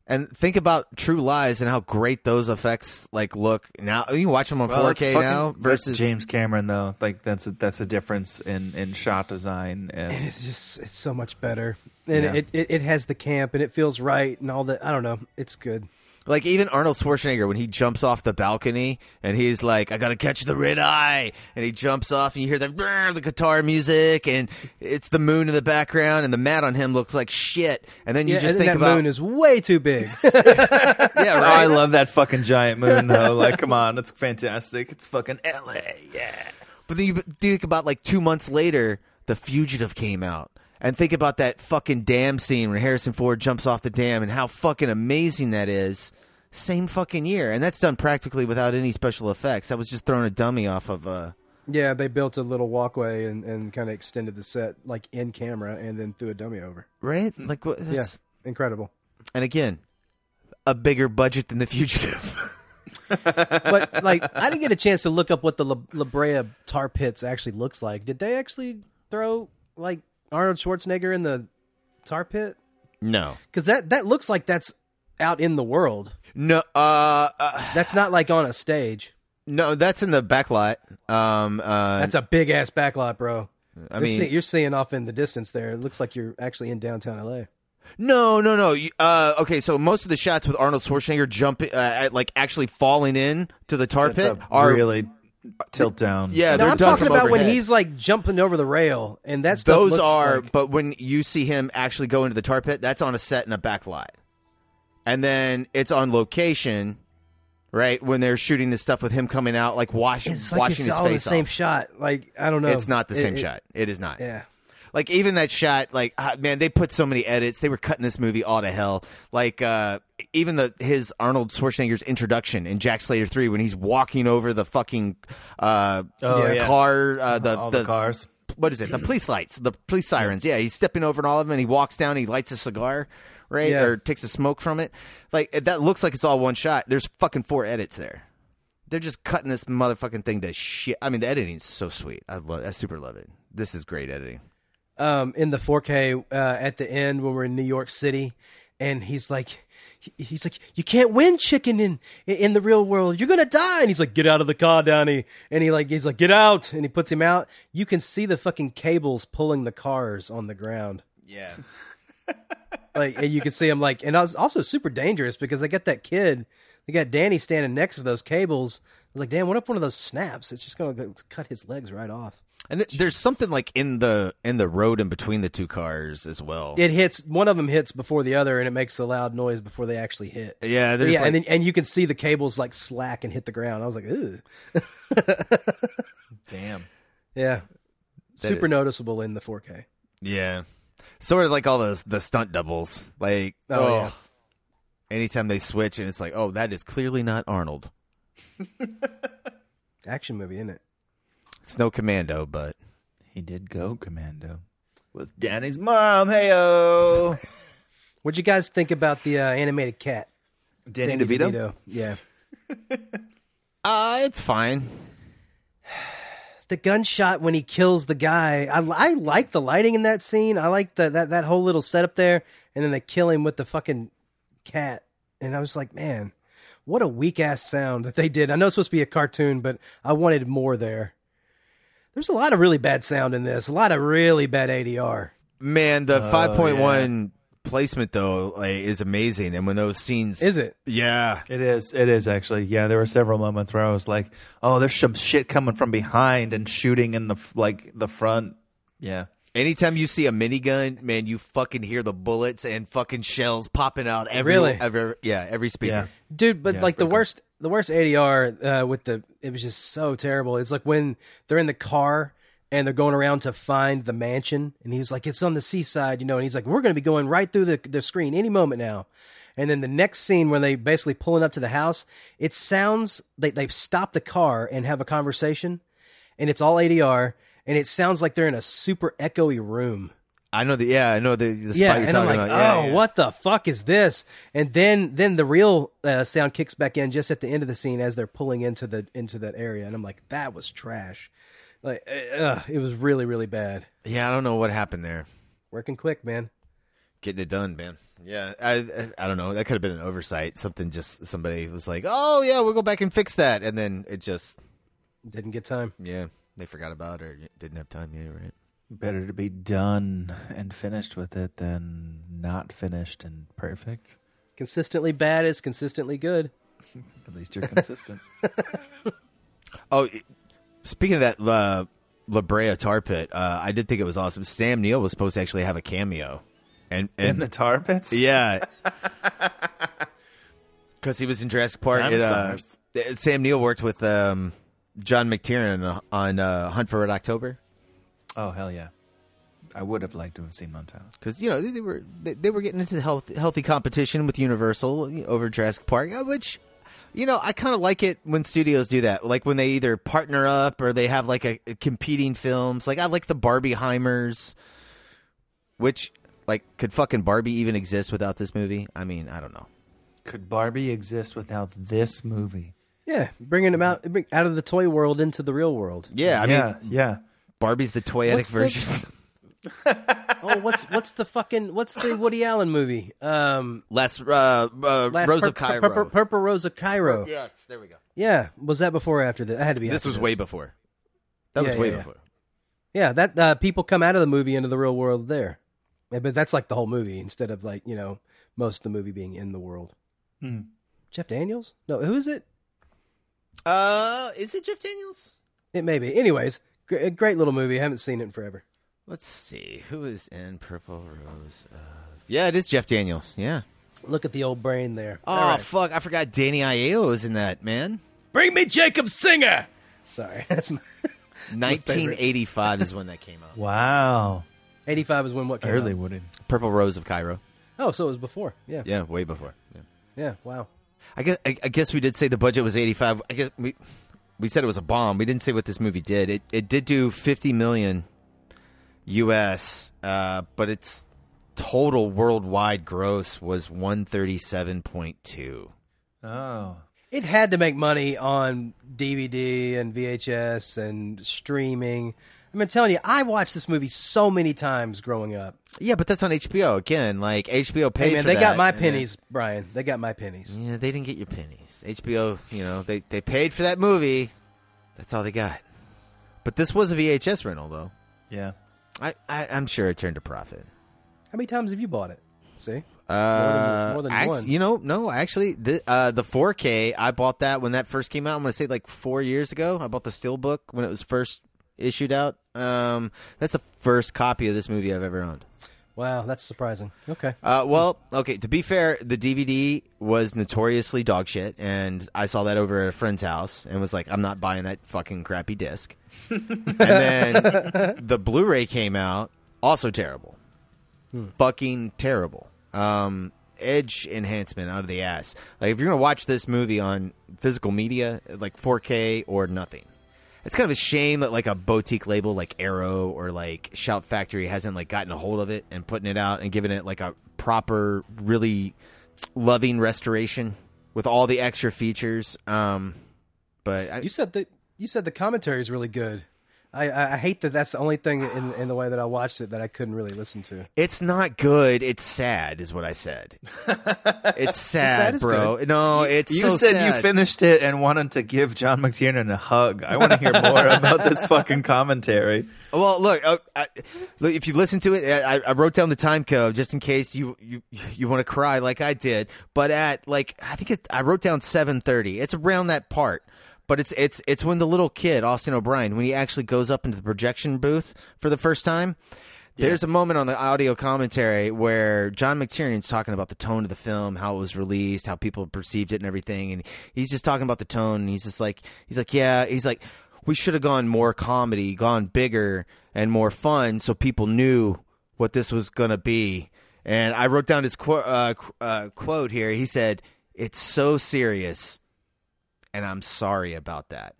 And think about True Lies and how great those effects like look now. You watch them on Well, four it's K fucking- now that's versus James Cameron though. Like that's a, that's a difference in, in shot design and, and it's just it's so much better. And Yeah. it, it it has the camp and it feels right and all that. I don't know. It's good. Like even Arnold Schwarzenegger when he jumps off the balcony and he's like, "I gotta catch the red eye," and he jumps off and you hear the brrr, the guitar music and it's the moon in the background and the mat on him looks like shit. And then you Yeah, just and think that about moon is way too big. yeah, Oh, right. I love that fucking giant moon though. Like, come on, it's fantastic. It's fucking L A. Yeah. But then you think about like two months later, The Fugitive came out. And think about that fucking dam scene when Harrison Ford jumps off the dam and how fucking amazing that is. Same fucking year. And that's done practically without any special effects. That was just throwing a dummy off of uh Yeah, they built a little walkway and, and kind of extended the set like in camera and then threw a dummy over. Right? Like what? Yeah, that's- incredible. And again, a bigger budget than The Fugitive. But like, I didn't get a chance to look up what the La, La Brea tar pits actually looks like. Did they actually throw like Arnold Schwarzenegger in the tar pit? No. Because that that looks like that's out in the world. No, uh, uh That's not like on a stage. no, that's in the backlot. Um, uh, That's a big ass backlot, bro. I you're mean- see, you're seeing off in the distance there. It looks like you're actually in downtown L A. No, no, no. You- Uh, okay, so most of the shots with Arnold Schwarzenegger jumping, uh, at, like actually falling in to the tar That's pit, a are really tilt down. Yeah, No, they're I'm done talking from about when overhead. he's like jumping over the rail, and that stuff Those looks are, like- but when you see him actually go into the tar pit, that's on a set in a back lot, and then it's on location, right? When they're shooting this stuff with him coming out, like washing, it's like washing it's his all in the face same off. shot. Like I don't know, It's not the It- same it- shot. It is not. Yeah. Like even that shot, like ah, man, they put so many edits. They were cutting this movie all to hell. Like uh, even the his Arnold Schwarzenegger's introduction in Jack Slater three when he's walking over the fucking uh, Oh, yeah. car, uh, the All the cars. What is it? The police lights, the police sirens. Yeah, he's stepping over all of them, and he walks down. He lights a cigar, right, Yeah. or takes a smoke from it. Like that looks like it's all one shot. There's fucking four edits there. They're just cutting this motherfucking thing to shit. I mean, the editing's so sweet. I love. I super love it. This is great editing. Um, in the four K uh, at the end when we're in New York City, and he's like, he- he's like, you can't win chicken in in the real world. You're gonna die. And he's like, get out of the car, Downey. And he like, he's like, get out. And he puts him out. You can see the fucking cables pulling the cars on the ground. Yeah. Like, and you can see him like, and I was also super dangerous because they got that kid. They got Danny standing next to those cables. I was like, damn, what if one of those snaps? It's just gonna go cut his legs right off. And th- there's something like in the in the road in between the two cars as well. It hits one of them hits before the other, and it makes a loud noise before they actually hit. Yeah, there's yeah, like- and then and you can see the cables like slack and hit the ground. I was like, ugh. Damn. Yeah, That super is- noticeable in the four K. Yeah, sort of like all those the stunt doubles. Like, Oh, oh, yeah. anytime they switch, and it's like, oh, that is clearly not Arnold. Action movie, isn't it? It's no Commando, but He did go commando with Danny's mom. Heyo. What'd you guys think about the uh, animated cat? Danny DeVito? Yeah. uh, it's fine. The gunshot when he kills the guy, I, I like the lighting in that scene. I like the, that that whole little setup there, and then they kill him with the fucking cat. And I was like, man, what a weak ass sound that they did. I know it's supposed to be a cartoon, but I wanted more there. There's a lot of really bad sound in this. A lot of really bad A D R. Man, the Oh, five point one placement though like, is amazing, and when those scenes, Is it? Yeah, It is. It is actually. Yeah, there were several moments where I was like, "Oh, there's some shit coming from behind and shooting in the f- like the front." Yeah. anytime you see a minigun, man, you fucking hear the bullets and fucking shells popping out every, Really? every yeah, every speaker. Yeah. Dude, but Yeah, like it's the pretty worst, the worst A D R uh, with the, it was just so terrible. It's like when they're in the car and they're going around to find the mansion, and he's like, it's on the seaside, you know, and he's like, we're going to be going right through the, the screen any moment now. And then the next scene when they basically pulling up to the house, it sounds, they, they stop the car and have a conversation, and it's all A D R, and it sounds like they're in a super echoey room. I know the yeah, I know the, the spot Yeah, you're and I'm talking like, about. Yeah, oh, yeah. what the fuck is this? And then then the real uh, sound kicks back in just at the end of the scene as they're pulling into the into that area, and I'm like, that was trash. Like, uh, it was really really bad. Yeah, I don't know what happened there. Working quick, man. Getting it done, man. Yeah, I, I I don't know. That could have been an oversight. Something just somebody was like, "Oh yeah, we'll go back and fix that," and then it just didn't get time. Yeah, they forgot about it or didn't have time. Yeah, right. Better to be done and finished with it than not finished and perfect. Consistently bad is consistently good. At least you're consistent. Oh, speaking of that, uh, La Brea Tar Pit, uh, I did think it was awesome. Sam Neill was supposed to actually have a cameo. And, and in the tar pits? Yeah. Because he was in Jurassic Park. It, uh, Sam Neill worked with um, John McTiernan on uh, Hunt for Red October. Oh, hell yeah. I would have liked to have seen Montana. Because, you know, they, they were they, they were getting into health, healthy competition with Universal over Jurassic Park, which, you know, I kind of like it when studios do that. Like when they either partner up or they have like a, a competing films. Like I like the Barbieheimers, which... Like, could fucking Barbie even exist without this movie? I mean, I don't know. Could Barbie exist without this movie? Yeah, bringing them out bring, out of the toy world into the real world. Yeah, I yeah, mean, yeah. Barbie's the toyetic version. The... oh, what's what's the fucking what's the Woody Allen movie? Um, Last uh, uh, Last Rose Pur- of Cairo. Pur- Pur- Purple Rose of Cairo. Yes, there we go. Yeah, was that before or after that? That had to be. This after was this. way before. That yeah, was way yeah, before. Yeah, that uh, people come out of the movie into the real world there. Yeah, but that's like the whole movie instead of like, you know, most of the movie being in the world. Hmm. Jeff Daniels? No, who is it? Uh, is it Jeff Daniels? It may be. Anyways, great, great little movie. I haven't seen it in forever. Let's see. Who is in Purple Rose of... Yeah, it is Jeff Daniels. Yeah. Look at the old brain there. Oh, All right. fuck. I forgot Danny Aiello was in that, man. Bring me Jacob Singer! Sorry. That's my... nineteen eighty-five is when that came out. Wow. eighty-five is when what came Early out? Woody. Purple Rose of Cairo. Oh, so it was before. Yeah. Yeah, way before. Yeah. Yeah, wow. I guess I, I guess we did say the budget was eighty-five. I guess we we said it was a bomb. We didn't say what this movie did. It it did do fifty million U S, uh, but its total worldwide gross was one thirty-seven point two. Oh. It had to make money on D V D and V H S and streaming. I mean, telling you, I watched this movie so many times growing up. Yeah, but that's on H B O again. Like H B O paid hey, man, for they that. got my pennies, then... Brian. They got my pennies. Yeah, they didn't get your pennies. H B O, you know, they they paid for that movie. That's all they got. But this was a V H S rental, though. Yeah, I, I I'm sure it turned a profit. How many times have you bought it? See, uh, more than, more than actually, one. You know, no, actually, the uh, the four K. I bought that when that first came out. I'm going to say like four years ago. I bought the Steelbook when it was first issued out. Um, that's the first copy of this movie I've ever owned. Wow, that's surprising. Okay. Uh, well, okay. To be fair, the D V D was notoriously dog shit, and I saw that over at a friend's house and was like, "I'm not buying that fucking crappy disc." And then the Blu-ray came out, also terrible, hmm. fucking terrible. Um, edge enhancement out of the ass. Like if you're gonna watch this movie on physical media, like four K or nothing. It's kind of a shame that like a boutique label like Arrow or like Shout Factory hasn't like gotten a hold of it and putting it out and giving it like a proper, really loving restoration with all the extra features. Um, but I, you said that you said the commentary is really good. I, I, I hate that that's the only thing in, in the way that I watched it that I couldn't really listen to. It's not good. It's sad, is what I said. It's sad, sad bro. Good. No, you, it's you so said sad. You finished it and wanted to give John McTiernan a hug. I want to hear more about this fucking commentary. Well, look, uh, I, look, if you listen to it, I, I wrote down the time code just in case you you, you want to cry like I did. But at like I think it, I wrote down seven thirty. It's around that part. But it's it's it's when the little kid, Austin O'Brien, when he actually goes up into the projection booth for the first time, yeah. There's a moment on the audio commentary where John McTiernan's talking about the tone of the film, how it was released, how people perceived it and everything, and he's just talking about the tone, and he's just like, he's like, yeah, he's like, we should have gone more comedy, gone bigger and more fun so people knew what this was going to be. And I wrote down his qu- uh, uh, quote here. He said, "It's so serious. And I'm sorry about that."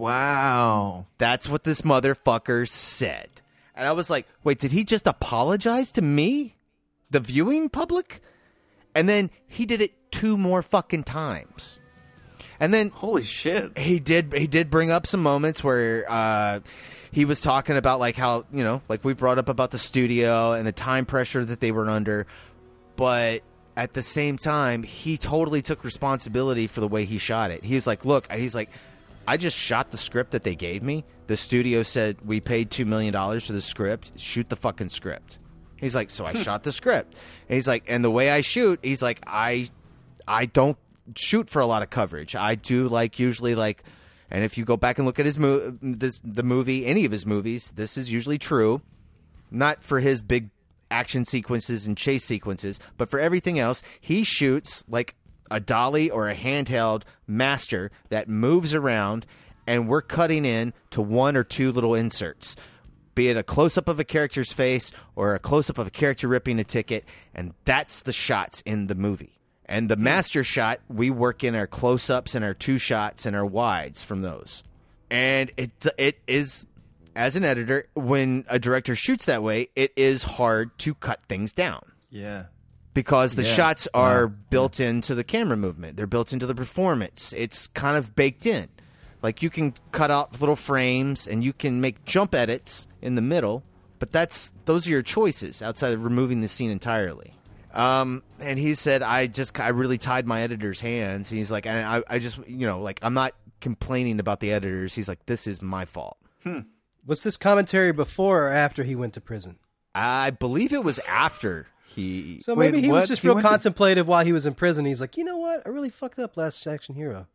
Wow. That's what this motherfucker said. And I was like, wait, did he just apologize to me? The viewing public? And then he did it two more fucking times. And then holy shit. He did he did bring up some moments where uh, he was talking about like how, you know, like we brought up about the studio and the time pressure that they were under. but at the same time, he totally took responsibility for the way he shot it. He's like, look, he's like, I just shot the script that they gave me. The studio said, we paid two million dollars for the script. Shoot the fucking script. He's like, so I shot the script. And he's like, and the way I shoot, he's like, I I don't shoot for a lot of coverage. I do like usually like, and if you go back and look at his mo- this the movie, any of his movies, this is usually true. Not for his big action sequences and chase sequences, but for everything else, he shoots like a dolly or a handheld master that moves around, and we're cutting in to one or two little inserts, be it a close-up of a character's face or a close-up of a character ripping a ticket, and that's the shots in the movie. And the master shot, we work in our close-ups and our two shots and our wides from those. And it it is, as an editor, when a director shoots that way, it is hard to cut things down. Yeah. Because the yeah. shots are wow. built into the camera movement. They're built into the performance. It's kind of baked in. Like, you can cut out little frames and you can make jump edits in the middle, but that's those are your choices outside of removing the scene entirely. Um, and he said, I just, I really tied my editor's hands. He's like, and I, I just, you know, like, I'm not complaining about the editors. He's like, this is my fault. Hmm. Was this commentary before or after he went to prison? I believe it was after he. So maybe Wait, he what? was just He real went to- contemplative while he was in prison. He's like, you know what? I really fucked up Last Action Hero.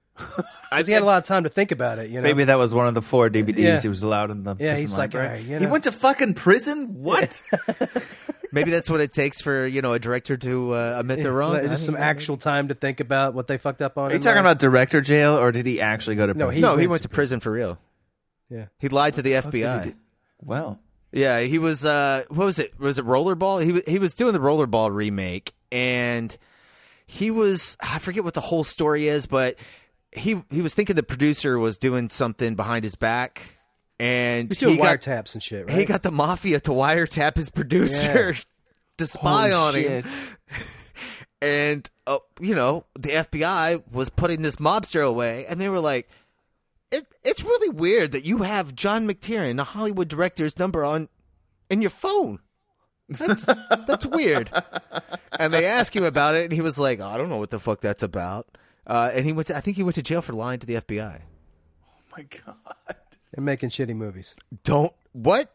I Because he had a lot of time to think about it, you know? Maybe that was one of the four D V Ds Yeah. he was allowed in the Yeah, prison he's like, library. all right, you He know. went to fucking prison? What? Maybe that's what it takes for, you know, a director to uh, admit they're wrong. Just some actual time to think about what they fucked up on. Are you in talking life. about director jail, or did he actually go to No, prison? he no, went he went to to prison for real. Yeah. He lied to the What F the B fuck I. did he do? Well, Yeah, he was. Uh, what was it? Was it Rollerball? He wa- he was doing the Rollerball remake, and he was. I forget what the whole story is, but he he was thinking the producer was doing something behind his back, and He's doing he got wiretaps and shit, right? he got the mafia to wiretap his producer Yeah. to spy Holy on shit. him, and uh, you know the F B I was putting this mobster away, and they were like. It, it's really weird that you have John McTiernan, the Hollywood director's number on in your phone. That's that's weird. And they asked him about it, and he was like, oh, "I don't know what the fuck that's about." Uh, and he went. To, I think he went to jail for lying to the F B I. oh my God. And making shitty movies. Don't what?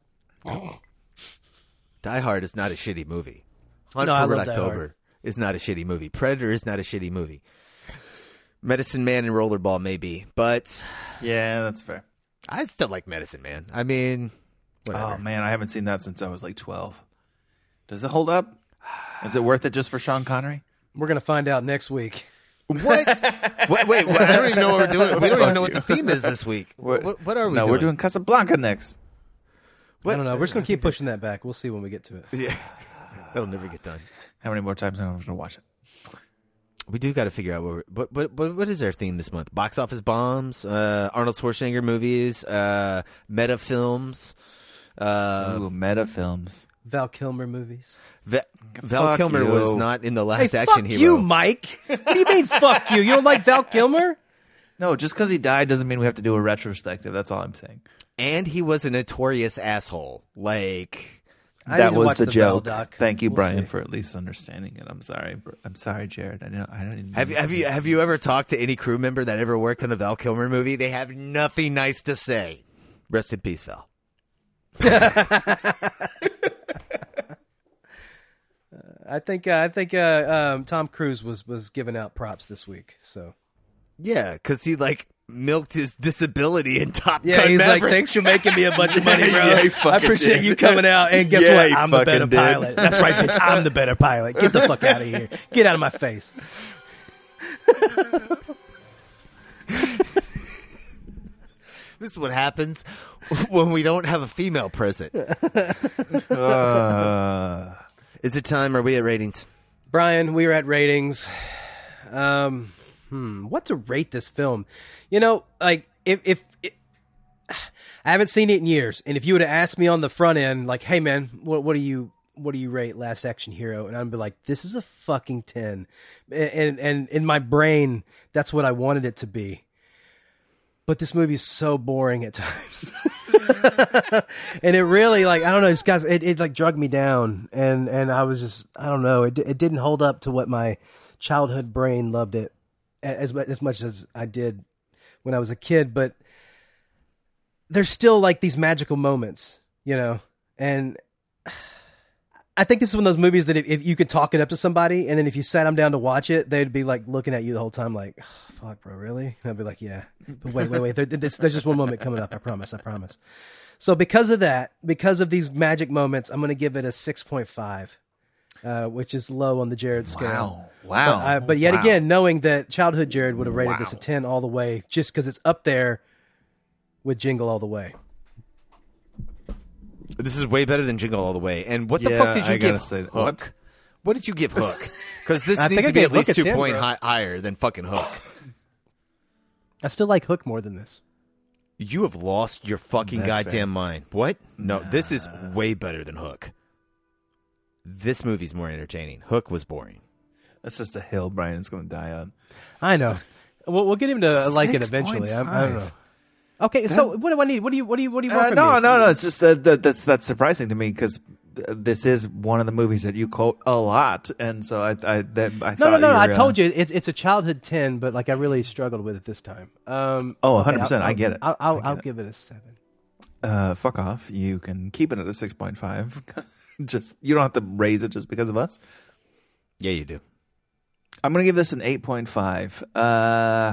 Die Hard is not a shitty movie. Hunt No, I for Red love Die October Hard. is not a shitty movie. Predator is not a shitty movie. Medicine Man and Rollerball may be, but Yeah, that's fair. I still like Medicine Man. I mean, whatever. Oh, man, I haven't seen that since I was like twelve. Does it hold up? Is it worth it just for Sean Connery? We're going to find out next week. What? wait, wait, wait, I don't even know what we're doing. We don't even know what the theme is this week. What, what, what are we no, doing? we're doing Casablanca next. I don't know. We're just going to keep pushing that back. We'll see when we get to it. Yeah. That'll never get done. How many more times am I going to watch it? We do got to figure out what, we're, what, what, what, what is our theme this month? Box office bombs, uh, Arnold Schwarzenegger movies, uh, meta films. Uh, Ooh, meta films. Val Kilmer movies. Va- Val Fuck Kilmer you. was not in the Last Hey, Action fuck Hero. you, Mike. What do you mean, fuck you? You don't like Val Kilmer? No, just because he died doesn't mean we have to do a retrospective. That's all I'm saying. And he was a notorious asshole. Like... I That need to was watch the, the Val joke. doc. Thank you, We'll Brian, see. for at least understanding it. I'm sorry. I'm sorry, Jared. I don't. I don't. Have you have you have you ever talked to any crew member that ever worked on a Val Kilmer movie? They have nothing nice to say. Rest in peace, Val. I think uh, I think uh, um, Tom Cruise was was giving out props this week. So Yeah, because he like milked his disability in Top yeah, Gun he's Maverick. like, thanks for making me a bunch of money, bro. Yeah, he I fucking appreciate did. you coming out. And guess Yeah, what? he I'm a better fucking did. pilot. That's right, bitch. I'm the better pilot. Get the fuck out of here. Get out of my face. This is what happens when we don't have a female present. Uh, Is it time? Are we at ratings? Brian, we are at ratings. Um, hmm, what to rate this film? You know, like if if it, I haven't seen it in years, and if you would have asked me on the front end, like, "Hey, man, what what do you what do you rate Last Action Hero?" and I'd be like, "This is a fucking ten," and and in my brain, that's what I wanted it to be. But this movie is so boring at times. And it really, like, I don't know, it's guys, it, it like drug me down, and and I was just, I don't know, it it didn't hold up to what my childhood brain loved it as as much as I did when I was a kid. But there's still like these magical moments, you know, and I think this is one of those movies that if, if you could talk it up to somebody, and then if you sat them down to watch it, they'd be like looking at you the whole time, like, oh, "Fuck, bro, really?" And I'd be like, "Yeah, but wait, wait, wait. There, there's, there's just one moment coming up. I promise. I promise." So because of that, because of these magic moments, I'm going to give it a six point five, uh, which is low on the Jared scale. Wow, wow. But, uh, but yet wow. again, knowing that childhood Jared would have rated Wow. this a ten all the way, just because it's up there with Jingle All the Way. This is way better than Jingle All the Way. And what the Yeah, fuck did you I give gotta say that. Hook? What? What did you give Hook? Because this I needs think to I be gave at least Hook a two ten, point bro. hi- higher than fucking Hook. I still like Hook more than this. You have lost your fucking That's goddamn fair. mind. What? No, this is way better than Hook. This movie's more entertaining. Hook was boring. That's just a hill Brian's going to die on. I know. We'll, we'll get him to like it eventually. I, I don't know. Okay, so what do I need? What do you? What do you? What do you want Uh, from no, me? no, no. It's just that, that that's that's surprising to me because this is one of the movies that you quote a lot, and so I I that, I No, thought no, no. you were, I told uh, you it's it's a childhood ten, but like I really struggled with it this time. Um, Oh, one okay, hundred percent. I'll- I get it. I'll I'll, I get I'll it. give it a seven. Uh, fuck off. You can keep it at a six point five. Just you don't have to raise it just because of us. Yeah, you do. I'm gonna give this an eight point five. Uh,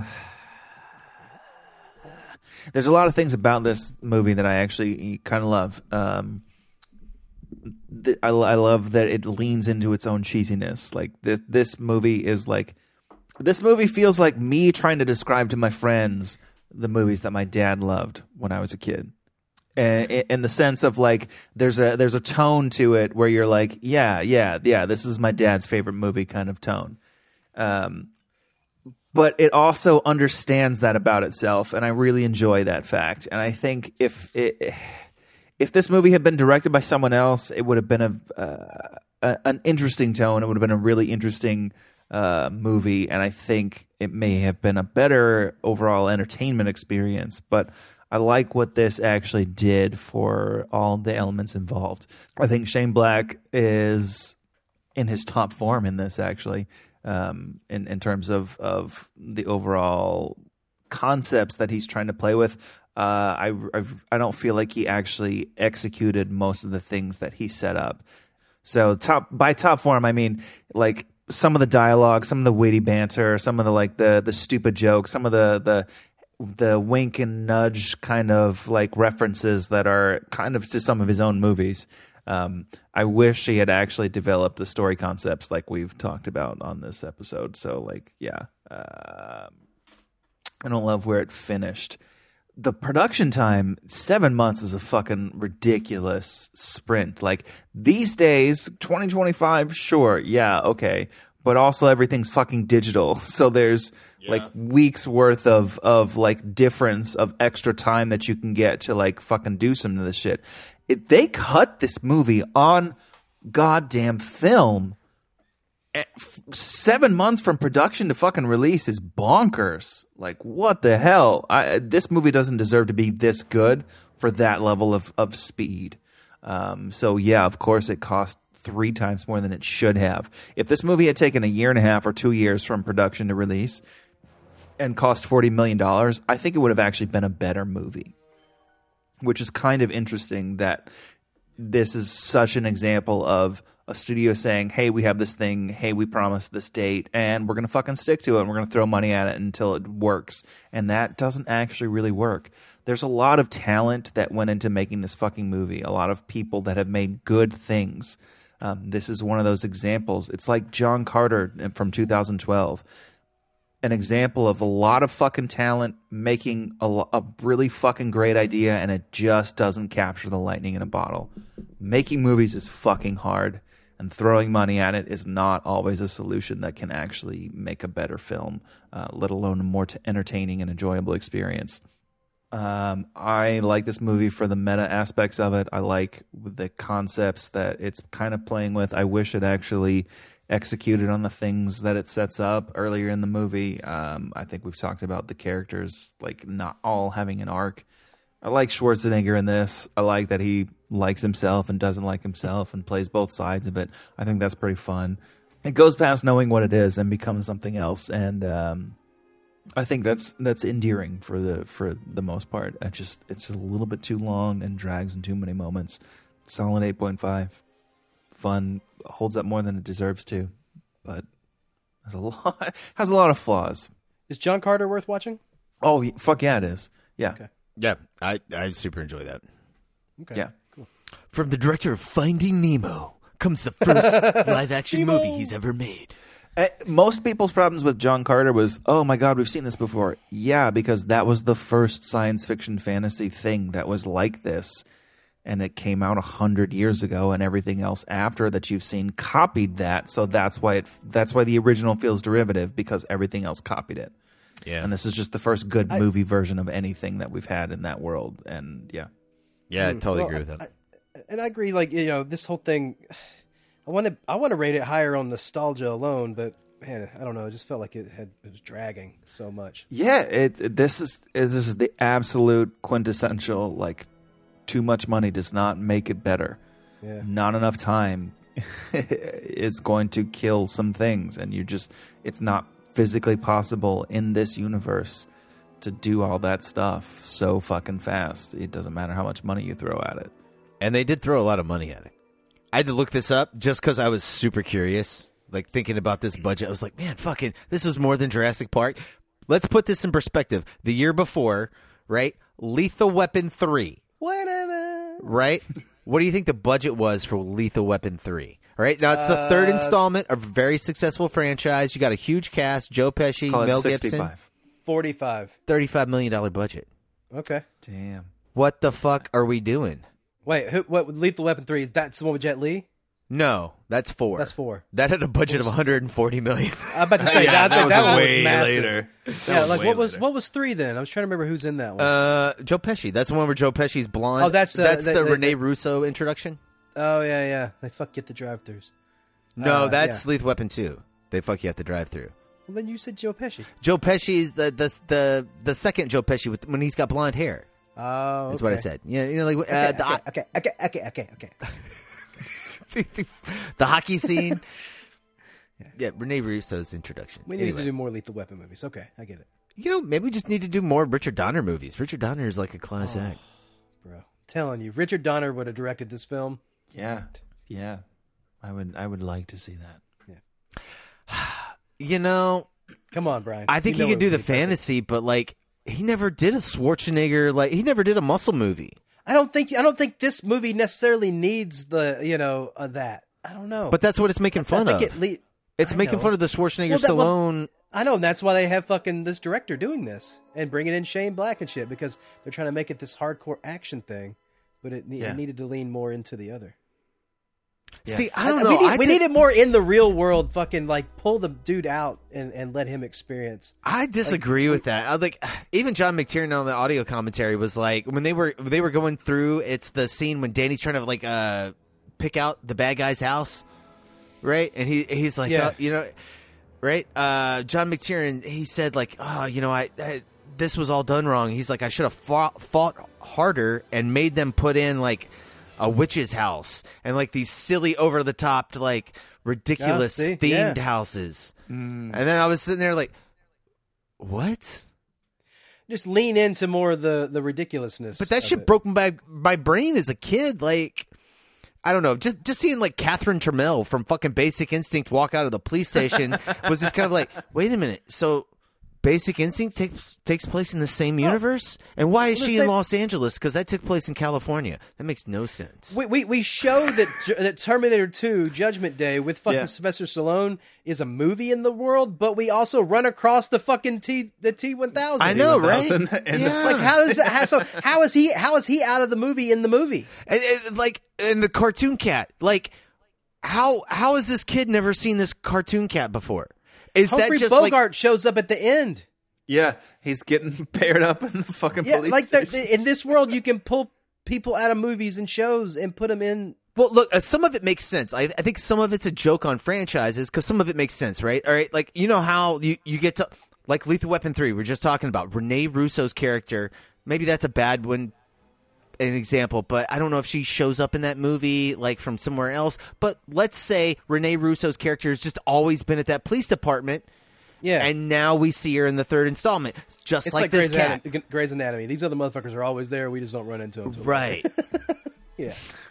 there's a lot of things about this movie that I actually kind of love. Um, th- I, I love that it leans into its own cheesiness. Like this, this movie is like this movie feels like me trying to describe to my friends the movies that my dad loved when I was a kid. And in the sense of like there's a there's a tone to it where you're like, yeah, yeah, yeah, this is my dad's favorite movie kind of tone. Um, but it also understands that about itself, and I really enjoy that fact. And I think if it, if this movie had been directed by someone else, it would have been a, uh, a an interesting tone. It would have been a really interesting uh, movie, and I think it may have been a better overall entertainment experience. But I like what this actually did for all the elements involved. I think Shane Black is in his top form in this, actually. Um, in, in terms of, of the overall concepts that he's trying to play with. Uh, I, I've, I don't feel like he actually executed most of the things that he set up. So top by top form, I mean like some of the dialogue, some of the witty banter, some of the like the the stupid jokes, some of the the the wink and nudge kind of like references that are kind of to some of his own movies. Um, I wish he had actually developed the story concepts like we've talked about on this episode. So, like, yeah, uh, I don't love where it finished. The production time, seven months is a fucking ridiculous sprint. Like, these days, twenty twenty-five, sure, yeah, okay. But also everything's fucking digital. So there's yeah. like weeks worth of, of like difference of extra time that you can get to like fucking do some of this shit. It, they cut this movie on goddamn film. Seven months from production to fucking release is bonkers. Like, what the hell? I, this movie doesn't deserve to be this good for that level of, of speed. Um, so, yeah, of course, it cost three times more than it should have. If this movie had taken a year and a half or two years from production to release and cost forty million dollars, I think it would have actually been a better movie. Which is kind of interesting that this is such an example of a studio saying, hey, we have this thing, hey, we promised this date, and we're going to fucking stick to it, and we're going to throw money at it until it works. And that doesn't actually really work. There's a lot of talent that went into making this fucking movie, a lot of people that have made good things. Um, this is one of those examples. It's like John Carter from two thousand twelve. An example of a lot of fucking talent making a, a really fucking great idea, and it just doesn't capture the lightning in a bottle. Making movies is fucking hard, and throwing money at it is not always a solution that can actually make a better film, uh, let alone a more t- entertaining and enjoyable experience. Um, I like this movie for the meta aspects of it. I like the concepts that it's kind of playing with. I wish it actually executed on the things that it sets up earlier in the movie. Um, I think we've talked about the characters like not all having an arc. I like Schwarzenegger in this. I like that he likes himself and doesn't like himself and plays both sides of it. I think that's pretty fun. It goes past knowing what it is and becomes something else, and um, I think that's that's endearing for the for the most part. I just it's a little bit too long and drags in too many moments. Solid eight point five. Fun, holds up more than it deserves to, but has a lot has a lot of flaws. Is John Carter worth watching? Oh fuck yeah, it is. Yeah, okay. Yeah, I I super enjoy that. Okay, yeah. Cool. From the director of Finding Nemo comes the first live action Nemo. movie he's ever made. Uh, most people's problems with John Carter was, oh my god, we've seen this before. Yeah, because that was the first science fiction fantasy thing that was like this, and it came out a hundred years ago, and everything else after that you've seen copied that. So that's why it that's why the original feels derivative, because everything else copied it. Yeah, and this is just the first good I, movie version of anything that we've had in that world. And yeah, yeah, I totally well, agree with that. I, and I agree. Like you know, this whole thing. I want to I want to rate it higher on nostalgia alone, but man, I don't know. It just felt like it had it was dragging so much. Yeah, it, it this is this is the absolute quintessential. Like, too much money does not make it better. Yeah. Not enough time is going to kill some things, and you just it's not physically possible in this universe to do all that stuff so fucking fast. It doesn't matter how much money you throw at it. And they did throw a lot of money at it. I had to look this up just because I was super curious. Like, thinking about this budget, I was like, man, fucking, this was more than Jurassic Park. Let's put this in perspective. The year before, right? Lethal Weapon three. Right? What do you think the budget was for Lethal Weapon three? Right? Now, it's the uh, third installment of a very successful franchise. You got a huge cast. Joe Pesci, Mel Gibson. forty-five. thirty-five million dollars budget. Okay. Damn. What the fuck are we doing? Wait, who, what? Lethal Weapon three, is that the one with Jet Li? No, that's four. That's four. That had a budget of one hundred forty million dollars. I'm about to say, yeah, that, that, that one was massive. Later. Yeah, was like way what was later. what was three then? I was trying to remember who's in that one. Uh, Joe Pesci. That's the one where Joe Pesci's blonde. Oh, that's the, that's the, the, the the Rene the, Russo introduction. Oh yeah, yeah. They fuck get the drive-throughs. No, uh, that's yeah. Lethal Weapon two. They fuck you at the drive-through. Well, then you said Joe Pesci. Joe Pesci's the the the, the second Joe Pesci with, when he's got blonde hair. Oh, that's okay. what I said. Yeah, you know, like uh, okay, the, okay, okay, okay, okay, okay, okay. the, the hockey scene. yeah. yeah, Rene Russo's introduction. We need anyway. to do more Lethal Weapon movies. Okay, I get it. You know, maybe we just need to do more Richard Donner movies. Richard Donner is like a class oh, act. Bro, I'm telling you, Richard Donner would have directed this film. Yeah, yeah. I would, I would like to see that. Yeah. You know, come on, Brian. I think you know he could do the perfect. fantasy, but like he never did a Schwarzenegger. Like he never did a muscle movie. I don't think. I don't think this movie necessarily needs the you know uh, that. I don't know. But that's what it's making fun I of. think it le- it's I making know. fun of the Schwarzenegger well, that, Stallone. Well, I know, and that's why they have fucking this director doing this and bringing in Shane Black and shit, because they're trying to make it this hardcore action thing, but it, ne- Yeah. it needed to lean more into the other. Yeah. See, I I don't know. We, need, I we did, needed more in the real world. Fucking like pull the dude out and, and let him experience. I disagree like, with that. I was like, even John McTiernan on the audio commentary was like, when they were they were going through, it's the scene when Danny's trying to like uh, pick out the bad guy's house, right? And he he's like, Yeah. uh, you know, right? Uh, John McTiernan, he said like, oh, you know, I, I this was all done wrong. He's like, I should have fought, fought harder and made them put in like a witch's house and like these silly over the top like ridiculous Yeah, see? themed Yeah. houses. Mm. And then I was sitting there like, what? Just lean into more of the, the ridiculousness. But that of shit it. broke my my brain as a kid. Like, I don't know. Just just seeing like Catherine Trammell from fucking Basic Instinct walk out of the police station was just kind of like, wait a minute. So Basic Instinct takes takes place in the same universe, and why is well, she the in same- Los Angeles? Because that took place in California. That makes no sense. We, we we show that Ju- that Terminator two Judgment Day with fucking Yeah. Sylvester Stallone is a movie in the world, but we also run across the fucking T the T one thousand. I know, right? And the- Yeah. Like how does that, how, so how is he how is he out of the movie in the movie? And, and, like, and the cartoon cat. Like, how how has this kid never seen this cartoon cat before? Is Humphrey that just Bogart like? shows up at the end. Yeah, he's getting paired up in the fucking Yeah, police like the, station. in this world, you can pull people out of movies and shows and put them in. Well, look, uh, some of it makes sense. I, I think some of it's a joke on franchises because some of it makes sense, right? All right, like you know how you, you get to like Lethal Weapon three. We're just talking about Rene Russo's character. Maybe that's a bad one an example, but I don't know if she shows up in that movie like from somewhere else. But let's say Rene Russo's character has just always been at that police department. Yeah. And now we see her in the third installment, just It's like, like, this Grey's, cat. Anatomy, Grey's Anatomy. These other motherfuckers are always there. We just don't run into them. Right. yeah.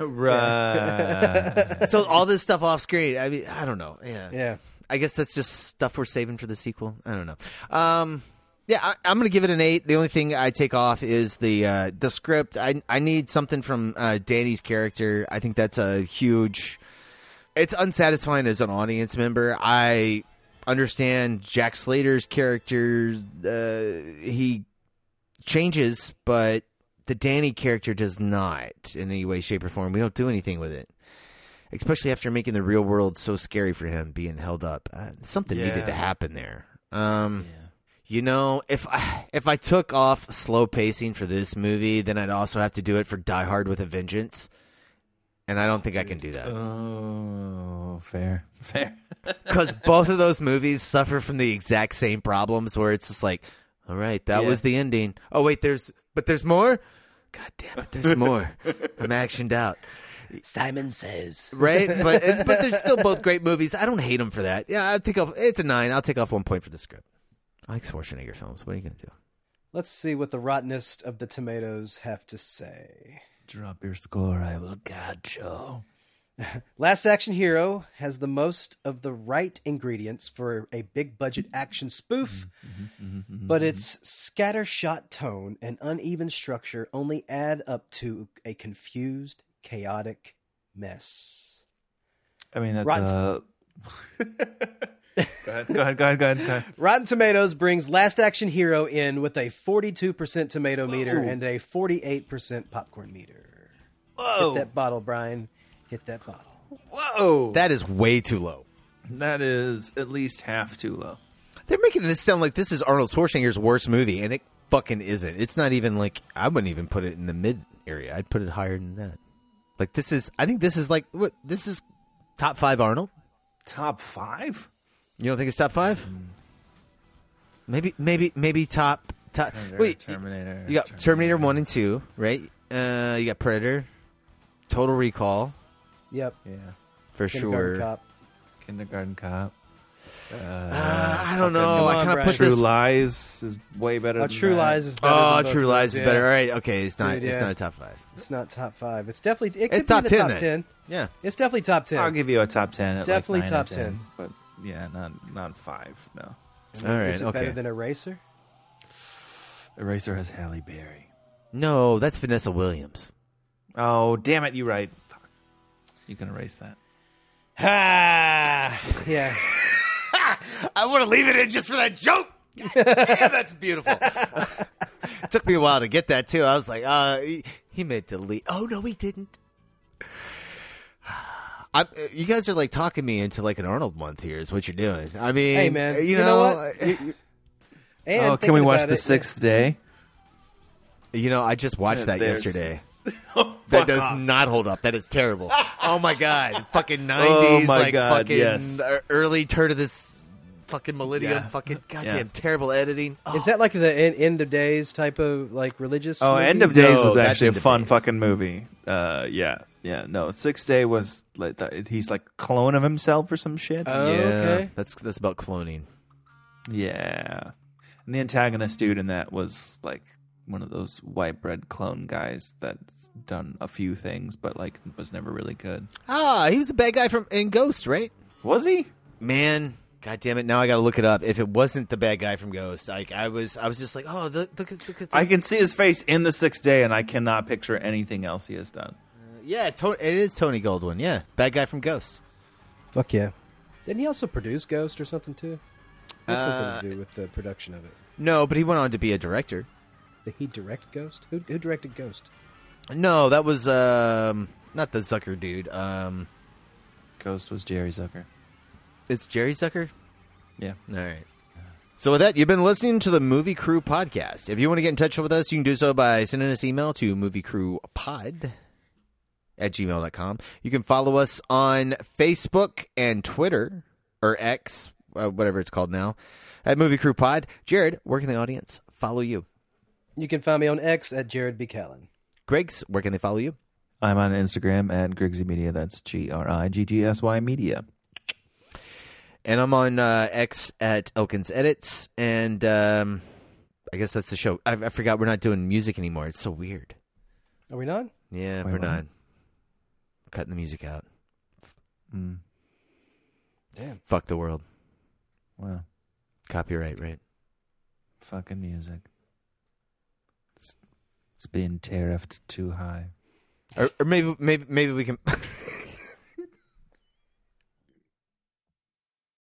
Right. So all this stuff off screen. I mean, I don't know. Yeah. Yeah. I guess that's just stuff we're saving for the sequel. I don't know. Um, yeah, I, I'm going to give it an eight. The only thing I take off is the uh, the script. I I need something from uh, Danny's character. I think that's a huge. It's unsatisfying as an audience member. I understand Jack Slater's character. Uh, he changes, but the Danny character does not in any way, shape, or form. We don't do anything with it. Especially after making the real world so scary for him being held up. Uh, something Yeah. needed to happen there. Um, yeah. You know, if I, if I took off slow pacing for this movie, then I'd also have to do it for Die Hard with a Vengeance. And I don't think I can do that. Oh, fair. Fair. Because both of those movies suffer from the exact same problems where it's just like, all right, that Yeah. was the ending. Oh, wait, there's, but there's more? God damn it, there's more. I'm actioned out. Simon Says. Right? But but they're still both great movies. I don't hate them for that. Yeah, I'll take off. It's a nine. I'll take off one point for the script. I like Schwarzenegger films. What are you going to do? Let's see what the rottenest of the tomatoes have to say. Drop your score. I will catch you. Last Action Hero has the most of the right ingredients for a big budget action spoof, Mm-hmm, mm-hmm, but its scattershot tone and uneven structure only add up to a confused, chaotic mess. I mean, that's Rotten- uh... go ahead, go ahead, go ahead, go ahead, go ahead. Rotten Tomatoes brings Last Action Hero in with a forty-two percent tomato meter Whoa. and a forty-eight percent popcorn meter. Whoa. Hit that bottle, Brian. Hit that bottle. Whoa. That is way too low. That is at least half too low. They're making this sound like this is Arnold Schwarzenegger's worst movie, and it fucking isn't. It's not even like, I wouldn't even put it in the mid area. I'd put it higher than that. Like, this is, I think this is like, what, this is top five Arnold? Top five? You don't think it's top five? Mm. Maybe, maybe, maybe top, top. Terminator, wait, Terminator. you got Terminator. Terminator one and two, right? Uh, you got Predator, Total Recall. Yep. Yeah. For Kindergarten sure. Cop. Kindergarten Cop. Uh, uh, I don't know. I kind of put True this... Lies is way better. Oh, than True that. Lies is better. Oh, than both True of Lies those, is better. yeah. All right. Okay, it's not. Dude, It's yeah. not a top five. It's not top five. It's definitely. It could It's be top in the ten top then. ten. Yeah. It's definitely top ten. I'll give you a top ten. At Definitely like nine top or ten, ten. but yeah, not not five. No. All right. Is it okay. better than Eraser? Eraser has Halle Berry. No, that's Vanessa Williams. Oh, damn it! You're right. Fuck. You can erase that. Ha! Yeah. I want to leave it in just for that joke. God damn, that's beautiful. It took me a while to get that too. I was like, uh, he, he meant delete. Oh no, he didn't. I'm, you guys are like talking me into like an Arnold month here. Is what you're doing. I mean, Hey, man. you, You know, know what? You- you- And Oh, can thinking we watch about The it, Sixth Day? You know, I just watched that There's- yesterday. Oh, That fuck does off. not hold up. That is terrible. Oh my god, fucking nineties, my like God, fucking yes. uh, early turn of this fucking millennium, Yeah. fucking goddamn Yeah. terrible editing. Oh. Is that like the end, end of days type of like religious? Oh, movie? End of Days No, was that's actually a End of fun Days. fucking movie. Uh, yeah, yeah. No, Sixth Day was like the, he's like a clone of himself or some shit. Oh, yeah, okay. that's that's about cloning. Yeah, and the antagonist dude in that was like one of those white bread clone guys that's done a few things, but like was never really good. Ah, he was the bad guy from in Ghost, right? Was he? Man, god damn it! Now I got to look it up. If it wasn't the bad guy from Ghost, like I was, I was just like, oh, look, look, look, look at. I can see his face in The Sixth Day, and I cannot picture anything else he has done. yeah, to- it is Tony Goldwyn. Yeah, bad guy from Ghost. Fuck yeah. Didn't he also produce Ghost or something too? Had Uh, something to do with the production of it. No, but he went on to be a director. Did he direct Ghost? Who, who directed Ghost? No, that was um, not the Zucker dude. Um, Ghost was Jerry Zucker. it's Jerry Zucker. Yeah. All right. So with that, you've been listening to the Movie Crew podcast. If you want to get in touch with us, you can do so by sending us email to moviecrewpod at gmail dot com. You can follow us on Facebook and Twitter, or X, uh, whatever it's called now, at Movie Crew Pod. Jared, where can the audience follow you? You can find me on X at Jared B. Callen. Greg's, where can they follow you? I'm on Instagram at Grigsy Media. That's G R I G G S Y Media. And I'm on uh, X at Elkins Edits. And um, I guess that's the show. I, I forgot we're not doing music anymore. It's so weird. Are we not? Yeah, Wait, we're what? not. Cutting the music out. Mm. Damn. Fuck the world. Wow. Copyright, right? Fucking music. It's, it's being tariffed too high. Or, or maybe maybe maybe we can